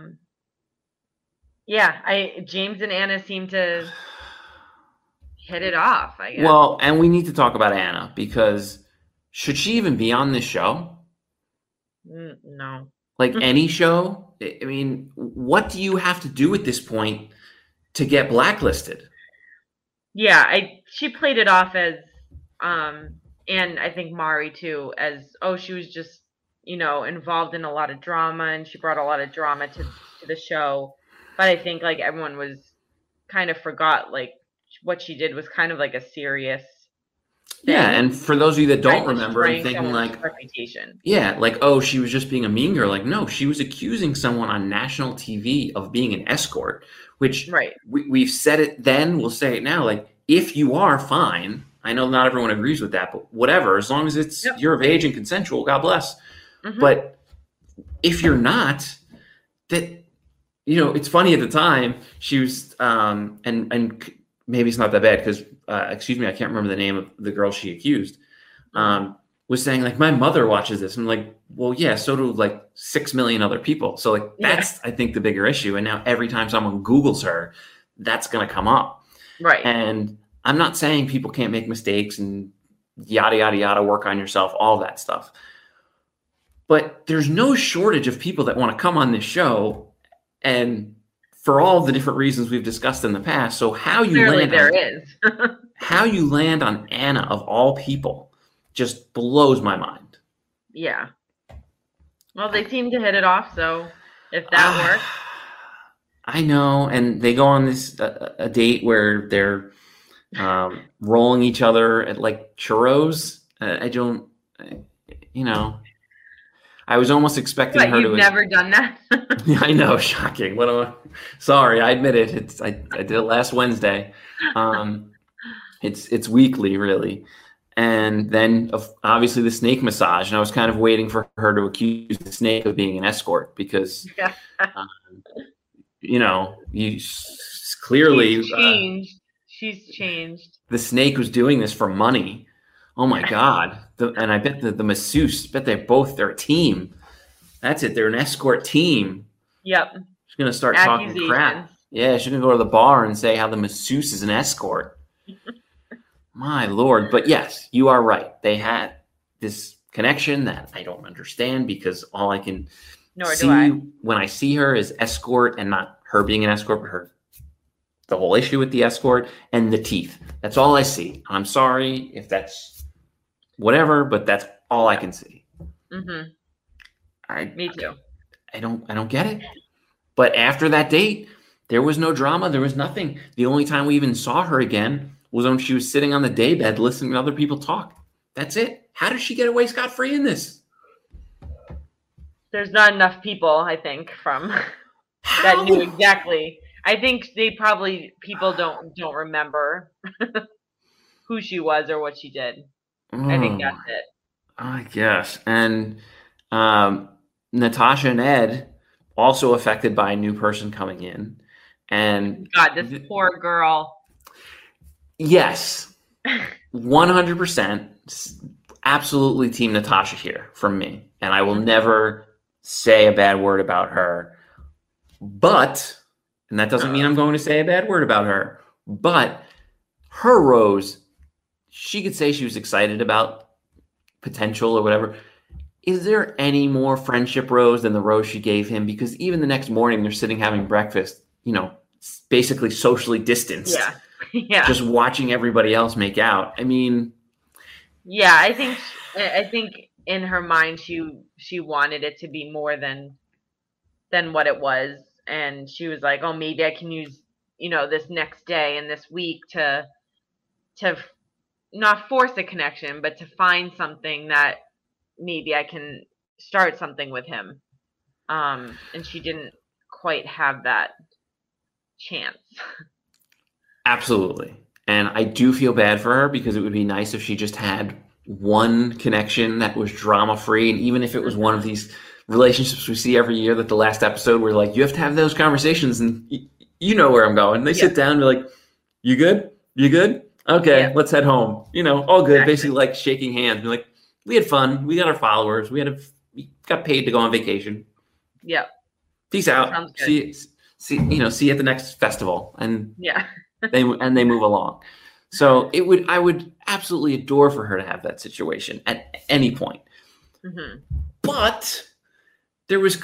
yeah, James and Anna seem to hit it off, I guess. Well, and we need to talk about Anna, because should she even be on this show? No. Like any show? I mean, what do you have to do at this point to get blacklisted? Yeah, she played it off as, and I think Mari too, as, she was just, involved in a lot of drama, and she brought a lot of drama to the show. But I think like everyone was kind of forgot like what she did was kind of like a serious thing. Yeah, and for those of you that don't remember, I'm thinking like, reputation. Yeah, like, she was just being a mean girl. Like, no, she was accusing someone on national TV of being an escort, which right. We've said it then, we'll say it now. Like, if you are, fine. I know not everyone agrees with that, but whatever. As long as it's you're of age and consensual, God bless. Mm-hmm. But if you're not, that, it's funny at the time, she was, and maybe it's not that bad because, excuse me, I can't remember the name of the girl she accused, was saying like, my mother watches this. I'm like, well, yeah, so do like 6 million other people. So like, that's, I think, the bigger issue. And now every time someone Googles her, that's going to come up. Right. And I'm not saying people can't make mistakes and yada, yada, yada, work on yourself, all that stuff. But there's no shortage of people that want to come on this show, and for all the different reasons we've discussed in the past. So how you how you land on Anna of all people just blows my mind. Yeah. Well, they seem to hit it off, so if that works. I know, and they go on this a date where they're rolling each other at like churros. I was almost expecting her to. You've never done that? I know, shocking. Sorry, I admit it. I did it last Wednesday. It's weekly, really, and then obviously the snake massage. And I was kind of waiting for her to accuse the snake of being an escort because, you clearly She's changed. The snake was doing this for money. Oh my God. And I bet the masseuse, they're a team. That's it. They're an escort team. Yep. She's going to start talking crap. Yeah, she's going to go to the bar and say how the masseuse is an escort. My Lord. But yes, you are right. They had this connection that I don't understand because all I can see when I see her is escort, and not her being an escort, but the whole issue with the escort and the teeth. That's all I see. I'm sorry if that's whatever, but that's all I can see. Mm-hmm. Me too. I don't get it. But after that date, there was no drama. There was nothing. The only time we even saw her again was when she was sitting on the daybed listening to other people talk. That's it. How did she get away scot-free in this? There's not enough people, I think, that knew exactly. I think people don't remember who she was or what she did. I think that's it. I guess. And Natasha and Ed also affected by a new person coming in. And God, this poor girl. Yes. 100%. Absolutely team Natasha here from me. And I will never say a bad word about her. But, and that doesn't mean I'm going to say a bad word about her, but her rose, she could say she was excited about potential or whatever. Is there any more friendship rose than the rose she gave him? Because even the next morning, they're sitting having breakfast, basically socially distanced. Yeah. Yeah. Just watching everybody else make out. I mean. Yeah, I think in her mind, she wanted it to be more than what it was. And she was like, oh, maybe I can use, this next day and this week to not force a connection, but to find something that maybe I can start something with him. And she didn't quite have that chance. Absolutely. And I do feel bad for her because it would be nice if she just had one connection that was drama free. And even if it was one of these relationships we see every year, that the last episode where like, you have to have those conversations, and you know where I'm going. They sit down and they're like, you good? You good? Okay, let's head home. All good. Exactly. Basically like shaking hands. Be like, we had fun. We got our followers. We got paid to go on vacation. Yep. Peace out. Sounds good. See you at the next festival. And Yeah. they move along. So I would absolutely adore for her to have that situation at any point. Mm-hmm. But that was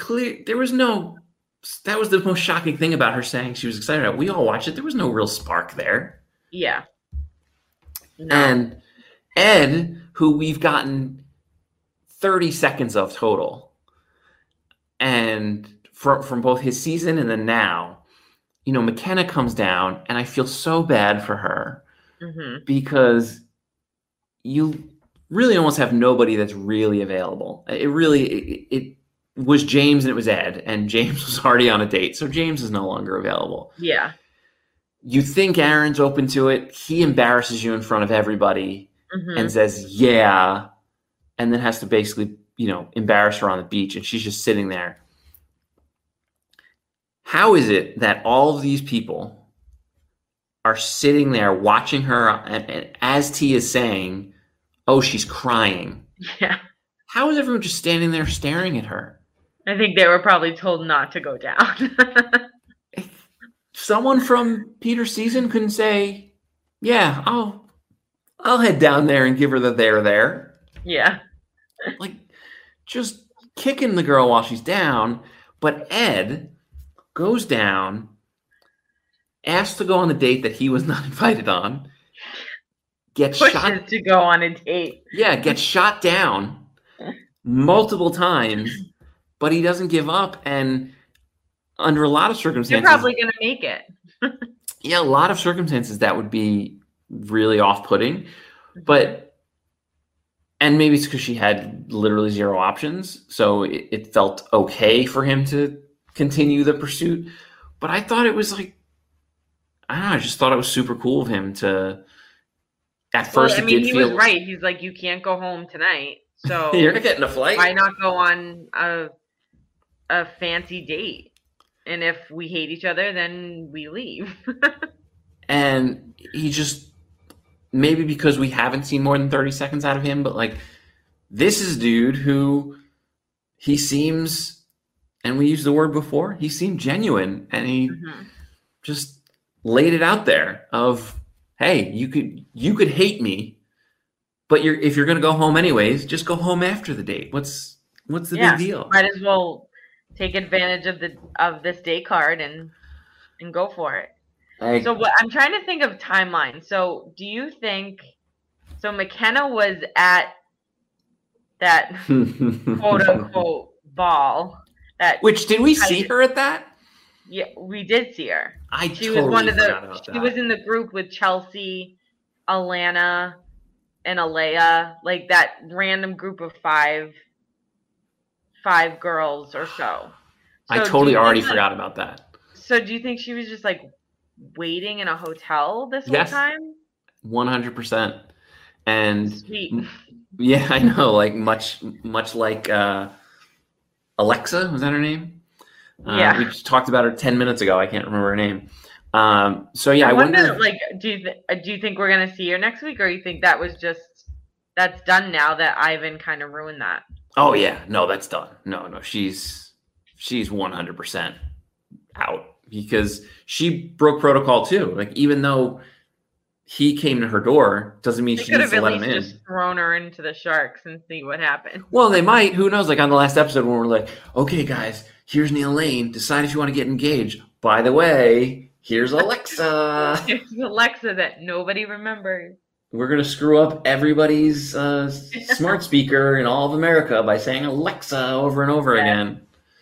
the most shocking thing about her saying she was excited about. We all watched it. There was no real spark there. Yeah. No. And Ed, who we've gotten 30 seconds of total, and from both his season and then now, McKenna comes down, and I feel so bad for her because you really almost have nobody that's really available. It was James and it was Ed, and James was already on a date, so James is no longer available. Yeah. You think Aaron's open to it. He embarrasses you in front of everybody and says, yeah, and then has to basically, embarrass her on the beach, and she's just sitting there. How is it that all of these people are sitting there watching her, and as T is saying, oh, she's crying? Yeah. How is everyone just standing there staring at her? I think they were probably told not to go down. Someone from Peter's season couldn't say, yeah, I'll head down there and give her the there. Yeah. Like, just kicking the girl while she's down. But Ed goes down, asks to go on the date that he was not invited on, gets shot to go on a date. Yeah, gets shot down multiple times, but he doesn't give up. And under a lot of circumstances, You're probably going to make it. a lot of circumstances that would be really off-putting. And maybe it's because she had literally zero options, so it felt okay for him to continue the pursuit. But I thought it was like, I don't know, I just thought it was super cool of him to, at first he was right. He's like, you can't go home tonight, so you're not getting a flight. Why not go on a fancy date? And if we hate each other, then we leave. And he just, maybe because we haven't seen more than 30 seconds out of him, but like, this is a dude who he seems, and we used the word before, he seemed genuine, and he just laid it out there of, hey, you could hate me, but if you're going to go home anyways, just go home after the date. What's the big deal? Might as well take advantage of this date card and go for it. So what I'm trying to think of timeline. So do you think McKenna was at that quote unquote ball which did we see her at that? Yeah, we did see her. She was one of the she was in the group with Chelsea, Alana, and Alea, like that random group of five girls or so. I totally already forgot about that. So do you think she was just like waiting in a hotel this whole time? 100%. And sweet. Yeah, I know. Like much like Alexa, was that her name? Yeah. We just talked about her 10 minutes ago. I can't remember her name. So yeah, I wonder. Like, do you think we're gonna see her next week, or you think that's done now that Ivan kind of ruined that? Oh yeah, no, that's done. No, she's 100% out because she broke protocol too. Like even though he came to her door, doesn't mean she needs to let him in. Just thrown her into the sharks and see what happens. Well, they might. Who knows? Like on the last episode when we're like, okay, guys, here's Neil Lane. Decide if you want to get engaged. By the way, here's Alexa. Here's Alexa that nobody remembers. We're going to screw up everybody's smart speaker in all of America by saying Alexa over and over again.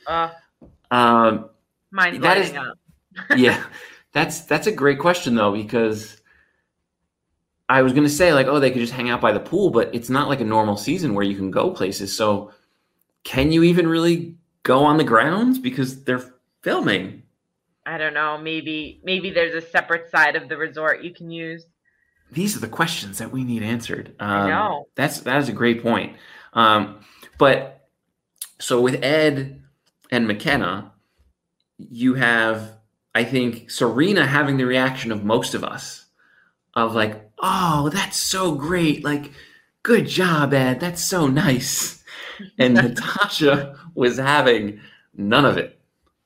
Mine's lighting up. Yeah, that's a great question, though, because I was going to say, like, oh, they could just hang out by the pool, but it's not like a normal season where you can go places. So can you even really go on the grounds because they're filming? I don't know. Maybe there's a separate side of the resort you can use. These are the questions that we need answered. I know. That is a great point. But so with Ed and McKenna, you have, I think, Serena having the reaction of most of us of like, oh, that's so great. Like, good job, Ed. That's so nice. And Natasha was having none of it.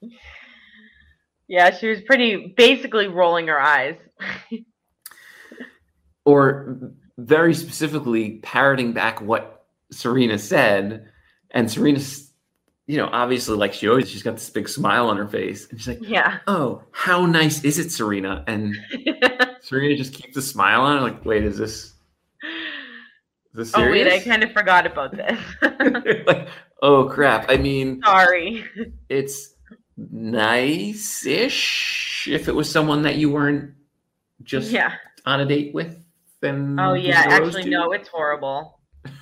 Yeah, she was basically rolling her eyes. Or very specifically parroting back what Serena said. And Serena's, obviously, like she's got this big smile on her face. And she's like, yeah. Oh, how nice is it, Serena? And Serena just keeps a smile on her, like, wait, is this serious? Oh, wait, I kind of forgot about this. Like, oh, crap. I mean, sorry. It's nice-ish if it was someone that you weren't just on a date with. Then oh, yeah. Actually, no, it's horrible.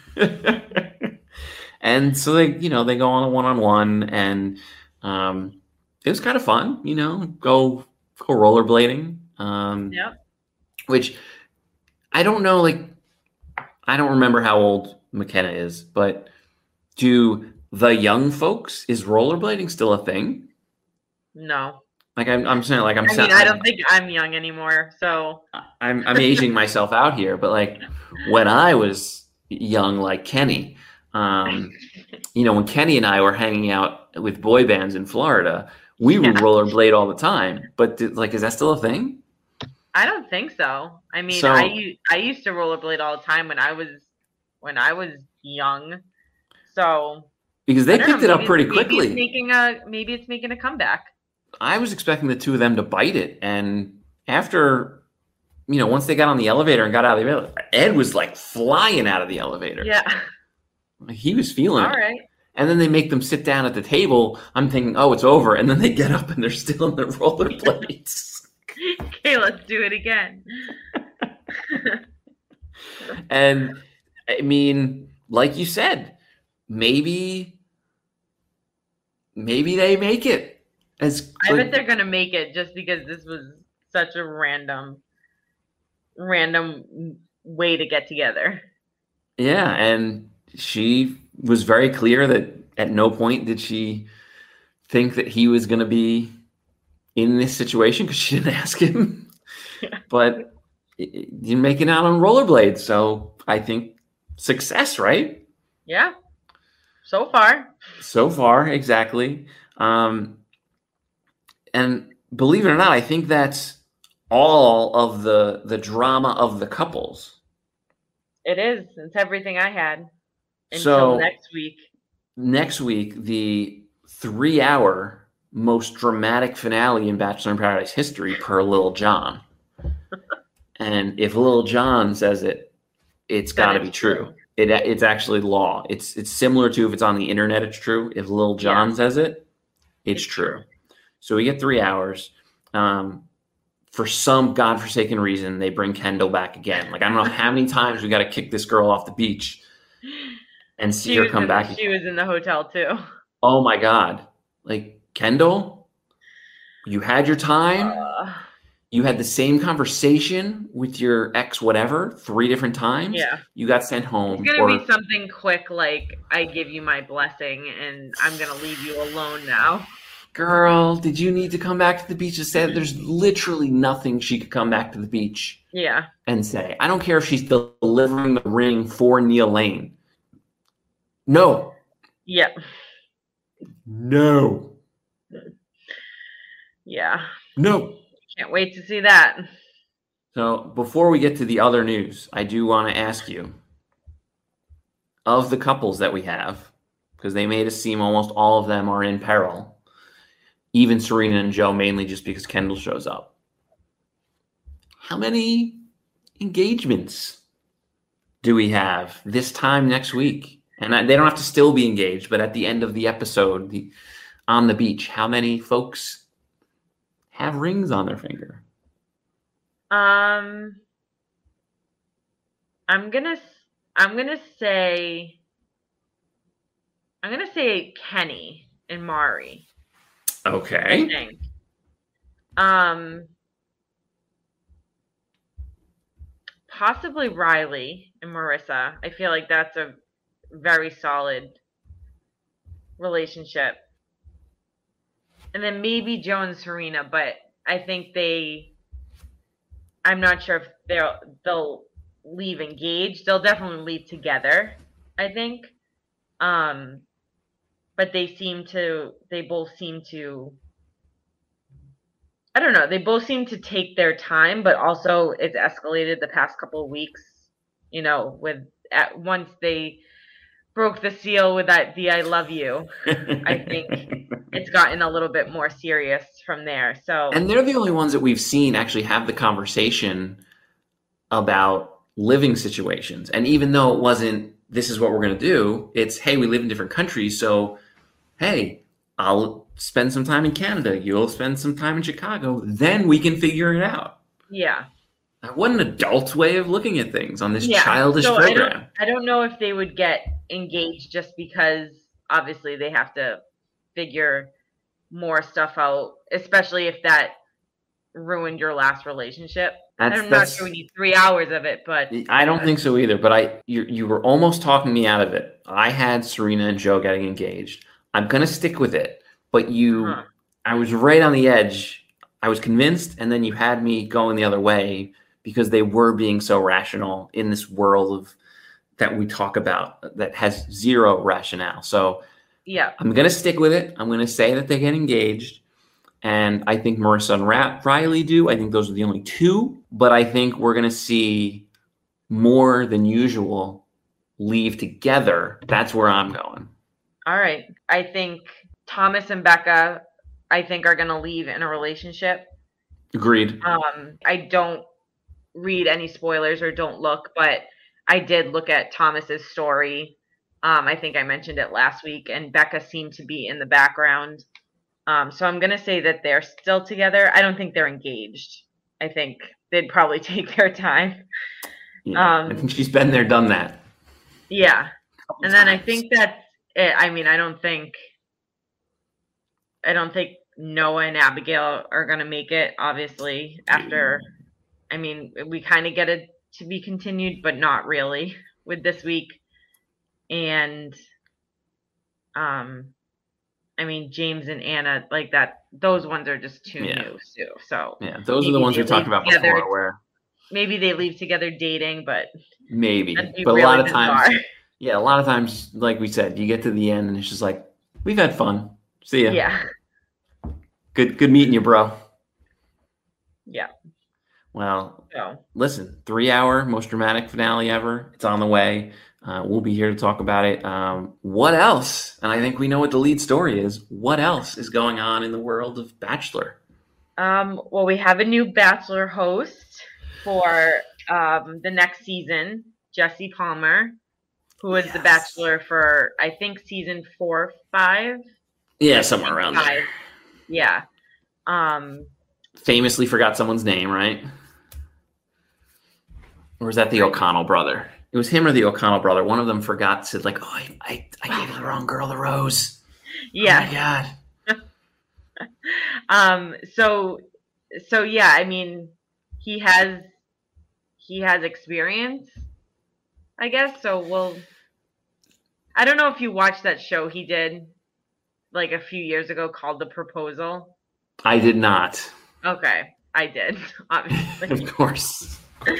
And so they go on a one-on-one, and it was kind of fun, go rollerblading. Which I don't know, like, I don't remember how old McKenna is, but is rollerblading still a thing? No. Like I'm saying, like I don't think I'm young anymore, so I'm aging myself out here. But like when I was young, like Kenny, when Kenny and I were hanging out with boy bands in Florida, we would rollerblade all the time. But is that still a thing? I don't think so. I mean, I used to rollerblade all the time when I was young. So because they picked it up pretty quickly. Maybe it's making a comeback. I was expecting the two of them to bite it, and after, once they got on the elevator and got out of the elevator, Ed was like flying out of the elevator. Yeah, he was feeling all it. Right. And then they make them sit down at the table. I'm thinking, oh, it's over, and then they get up and they're still in the rollerblades. Okay, let's do it again. And I mean, like you said, maybe they make it. I bet they're gonna make it just because this was such a random way to get together. Yeah, and she was very clear that at no point did she think that he was gonna be in this situation because she didn't ask him. Yeah. But you're making out on rollerblades, so I think success, right? Yeah. So far, exactly. And believe it or not, I think that's all of the drama of the couples. It is. It's everything I had until next week. Next week, the 3-hour most dramatic finale in Bachelor in Paradise history per Lil Jon. And if Lil Jon says it, it's got to be true. It's actually law. It's similar to if it's on the internet, it's true. If Lil Jon says it, it's true. So we get 3 hours. For some godforsaken reason, they bring Kendall back again. Like, I don't know how many times we got to kick this girl off the beach and see her come back. She was in the hotel too. Oh my God. Like, Kendall, you had your time. You had the same conversation with your ex, whatever, 3 different times. Yeah. You got sent home. It's going to be something quick, like, I give you my blessing and I'm going to leave you alone now. Girl, did you need to come back to the beach to say that? There's literally nothing she could come back to the beach and say. I don't care if she's delivering the ring for Neil Lane. No. Yeah. No. Yeah. No. Can't wait to see that. So before we get to the other news, I do want to ask you, of the couples that we have, because they made us seem almost all of them are in peril, even Serena and Joe, mainly just because Kendall shows up. How many engagements do we have this time next week? And they don't have to still be engaged, but at the end of the episode, on the beach, how many folks have rings on their finger? I'm gonna say Kenny and Mari. I Okay. think. Um, Possibly Riley and Marissa. I feel like that's a very solid relationship. And then maybe Joe and Serena, but I think I'm not sure if they'll leave engaged. They'll definitely leave together, I think. But they both seem to, I don't know, they both seem to take their time, but also it's escalated the past couple of weeks, once they broke the seal with that "I love you." I think it's gotten a little bit more serious from there. So, And they're the only ones that we've seen actually have the conversation about living situations. And even though it wasn't, this is what we're going to do, it's, hey, we live in different countries. So, hey, I'll spend some time in Canada. You'll spend some time in Chicago. Then we can figure it out. yeah. What an adult way of looking at things on this Yeah. childish So program. I don't know if they would get engaged just because obviously they have to figure more stuff out, especially if that ruined your last relationship. I'm not sure we need 3 hours of it, but I don't think so either. But you were almost talking me out of it. I had Serena and Joe getting engaged. I'm gonna stick with it. But I was right on the edge. I was convinced, and then you had me going the other way because they were being so rational in this world that we talk about that has zero rationale. So yeah, I'm gonna stick with it. I'm gonna say that they get engaged. And I think Marissa and Riley do. I think those are the only two. But I think we're going to see more than usual leave together. That's where I'm going. All right. I think Thomas and Becca, I think, are going to leave in a relationship. Agreed. I don't read any spoilers or don't look, but I did look at Thomas's story. I think I mentioned it last week, and Becca seemed to be in the background. So I'm going to say that they're still together. I don't think they're engaged. I think they'd probably take their time. Yeah, I think she's been there, done that. Yeah. And then I think that's it. I mean, I don't think Noah and Abigail are going to make it, obviously, after, I mean, we kind of get it to be continued, but not really with this week. And, I mean, James and Anna, like that, those ones are just too new, too. So yeah, those are the ones we talked about before. Where maybe they leave together dating, but maybe. But really a lot of times, like we said, you get to the end and it's just like, we've had fun. See ya. Yeah. Good meeting you, bro. Yeah. Well, listen, 3-hour most dramatic finale ever. It's on the way. We'll be here to talk about it. What else? And I think we know what the lead story is. What else is going on in the world of Bachelor? Well, we have a new Bachelor host for the next season, Jesse Palmer, who was the Bachelor for, I think, season 4, 5. Yeah, somewhere around 5. There. Yeah. Famously forgot someone's name, right? Or was that the O'Connell brother? It was him or the O'Connell brother. One of them forgot, said like, "Oh, I gave the wrong girl the rose." Yeah. Oh my God. So yeah, I mean, he has experience, I guess. So I don't know if you watched that show he did like a few years ago called The Proposal. I did not. Okay, I did, obviously. Of course.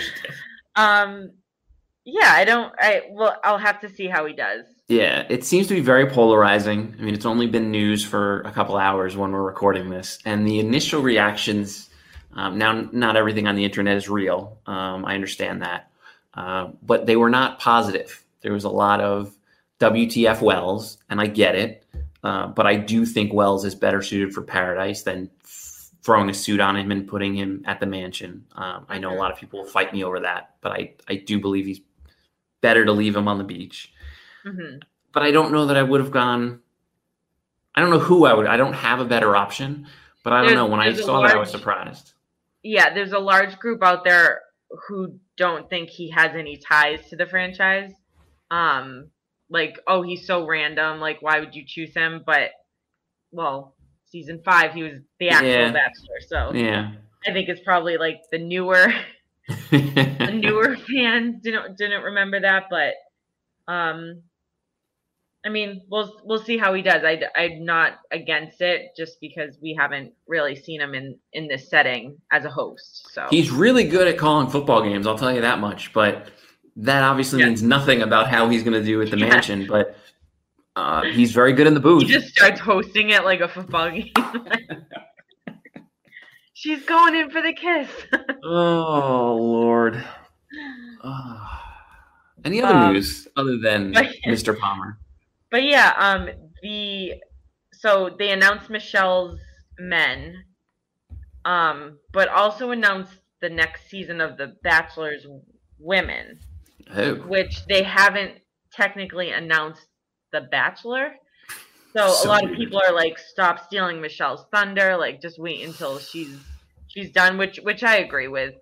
Yeah, I'll have to see how he does. Yeah, it seems to be very polarizing. I mean, it's only been news for a couple hours when we're recording this. And the initial reactions, now not everything on the internet is real. I understand that. But they were not positive. There was a lot of WTF Wells, and I get it. But I do think Wells is better suited for Paradise than throwing a suit on him and putting him at the mansion. I know a lot of people will fight me over that, but I do believe he's better to leave him on the beach. Mm-hmm. But I don't know that I would have gone. I don't know who I would. I don't have a better option, but I don't know. When I saw that, I was surprised. Yeah, there's a large group out there who don't think he has any ties to the franchise. Like, oh, he's so random. Like, why would you choose him? But, well, season 5, he was the actual Bachelor. So yeah, I think it's probably like the newer fans didn't remember that. But, I mean, we'll see how he does. I'm not against it just because we haven't really seen him in this setting as a host. So he's really good at calling football games. I'll tell you that much. But that obviously means nothing about how he's going to do at the mansion. But he's very good in the booth. He just starts hosting it like a football game. She's going in for the kiss. Oh Lord. Any other news other than Mr. Palmer? But yeah, so they announced Michelle's men, but also announced the next season of The Bachelor's women, which they haven't technically announced The Bachelor. So a lot of people are like, stop stealing Michelle's thunder, like just wait until she's done, which I agree with.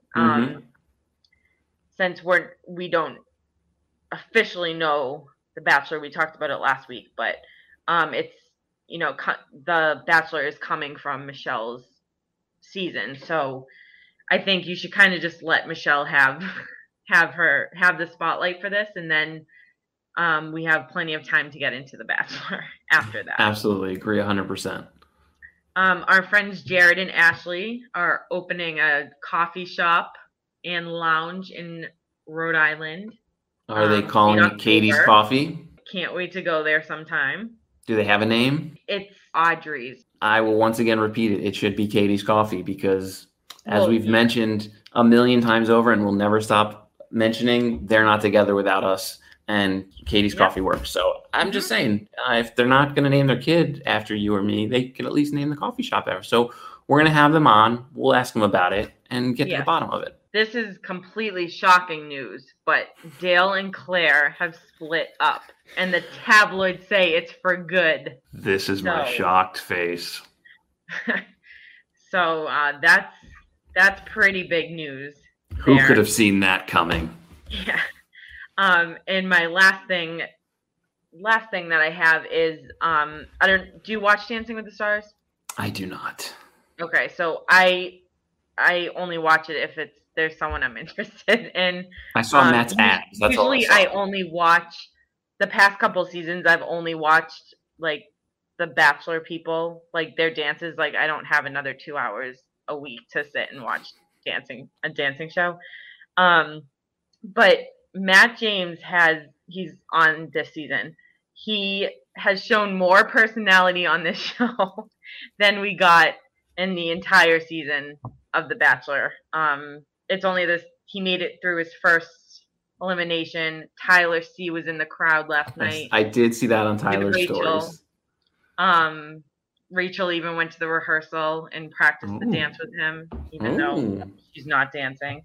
Since we don't officially know The Bachelor, we talked about it last week, but it's, The Bachelor is coming from Michelle's season, so I think you should kind of just let Michelle have the spotlight for this, and then we have plenty of time to get into The Bachelor after that. Absolutely agree 100%. Our friends Jared and Ashley are opening a coffee shop and lounge in Rhode Island. Are they calling it Katie's Coffee? Can't wait to go there sometime. Do they have a name? It's Audrey's. I will once again repeat it. It should be Katie's Coffee because, as we've mentioned a million times over and we'll never stop mentioning, they're not together without us, and Katie's Coffee works. So I'm just saying, if they're not going to name their kid after you or me, they can at least name the coffee shop ever. So we're going to have them on. We'll ask them about it and get to the bottom of it. This is completely shocking news, but Dale and Claire have split up, and the tabloids say it's for good. This is my shocked face. So that's pretty big news. Who could have seen that coming? Yeah. And my last thing that I have is do you watch Dancing with the Stars? I do not. Okay, so I only watch it if there's someone I'm interested in. I saw Matt's abs. That's usually all I only watch the past couple seasons. I've only watched like the Bachelor people, like their dances. Like I don't have another 2 hours a week to sit and watch a dancing show. But Matt James he's on this season. He has shown more personality on this show than we got in the entire season of The Bachelor. It's only he made it through his first elimination. Tyler C was in the crowd last night. I did see that on Tyler's stories. Rachel even went to the rehearsal and practiced the dance with him, even though she's not dancing.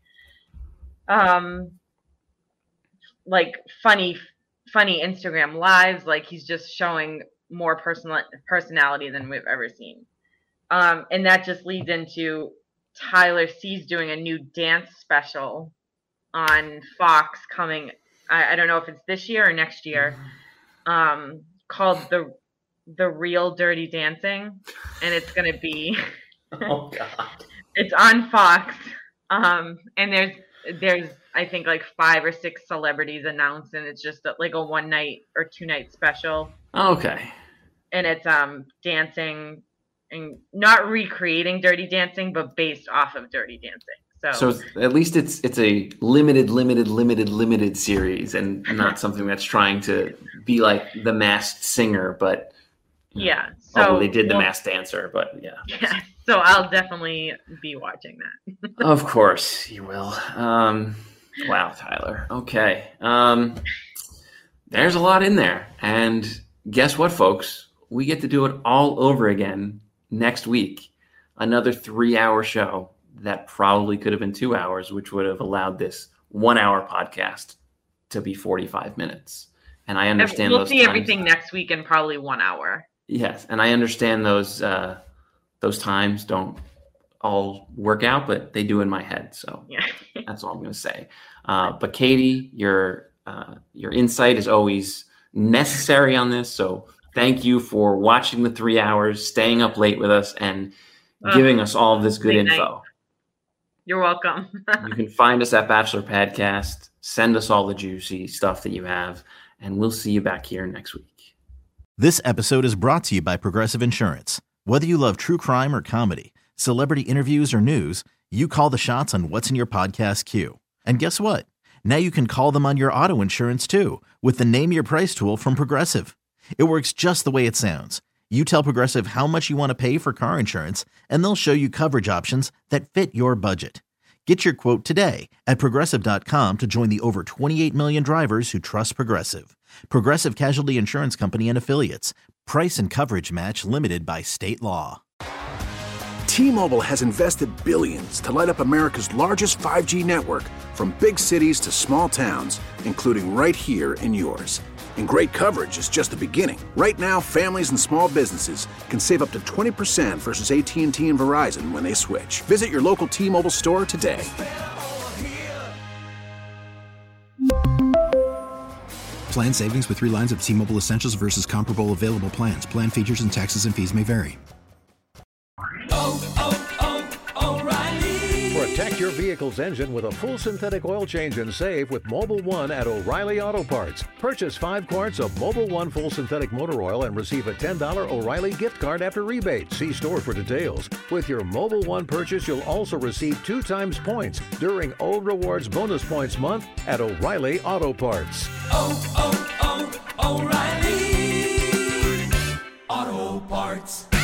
Like funny Instagram lives, like he's just showing more personality than we've ever seen. And that just leads into Tyler C's doing a new dance special on Fox coming. I don't know if it's this year or next year. Called the Real Dirty Dancing, and it's gonna be. Oh God! It's on Fox, and there's I think like 5 or 6 celebrities announced, and it's just like a 1 night or 2 night special. Okay. And it's dancing and not recreating Dirty Dancing, but based off of Dirty Dancing. So at least it's a limited series, and not something that's trying to be like The Masked Singer, but yeah. So they did The Masked Dancer, but yeah. Yeah. So I'll definitely be watching that. Of course you will. Wow, Tyler. Okay. There's a lot in there, and guess what, folks? We get to do it all over again next week. Another 3-hour show that probably could have been 2 hours, which would have allowed this 1 hour podcast to be 45 minutes. And I understand we'll see everything next week in probably 1 hour. Yes, and I understand those times don't all work out, but they do in my head. So Yeah. that's all I'm going to say. But Katie, your insight is always necessary on this. So thank you for watching the 3 hours, staying up late with us, and giving us all of this good late info. night. You're welcome. You can find us at Bachelor Podcast. Send us all the juicy stuff that you have, and we'll see you back here next week. This episode is brought to you by Progressive Insurance. Whether you love true crime or comedy, celebrity interviews or news, you call the shots on what's in your podcast queue. And guess what? Now you can call them on your auto insurance too with the Name Your Price tool from Progressive. It works just the way it sounds. You tell Progressive how much you want to pay for car insurance, and they'll show you coverage options that fit your budget. Get your quote today at Progressive.com to join the over 28 million drivers who trust Progressive. Progressive Casualty Insurance Company and Affiliates. Price and coverage match limited by state law. T-Mobile has invested billions to light up America's largest 5G network, from big cities to small towns, including right here in yours. And great coverage is just the beginning. Right now, families and small businesses can save up to 20% versus AT&T and Verizon when they switch. Visit your local T-Mobile store today. Plan savings with 3 lines of T-Mobile Essentials versus comparable available plans. Plan features and taxes and fees may vary. Protect your vehicle's engine with a full synthetic oil change and save with Mobil 1 at O'Reilly Auto Parts. Purchase 5 quarts of Mobil 1 full synthetic motor oil and receive a $10 O'Reilly gift card after rebate. See store for details. With your Mobil 1 purchase, you'll also receive 2 times points during O Rewards Bonus Points Month at O'Reilly Auto Parts. O'Reilly Auto Parts.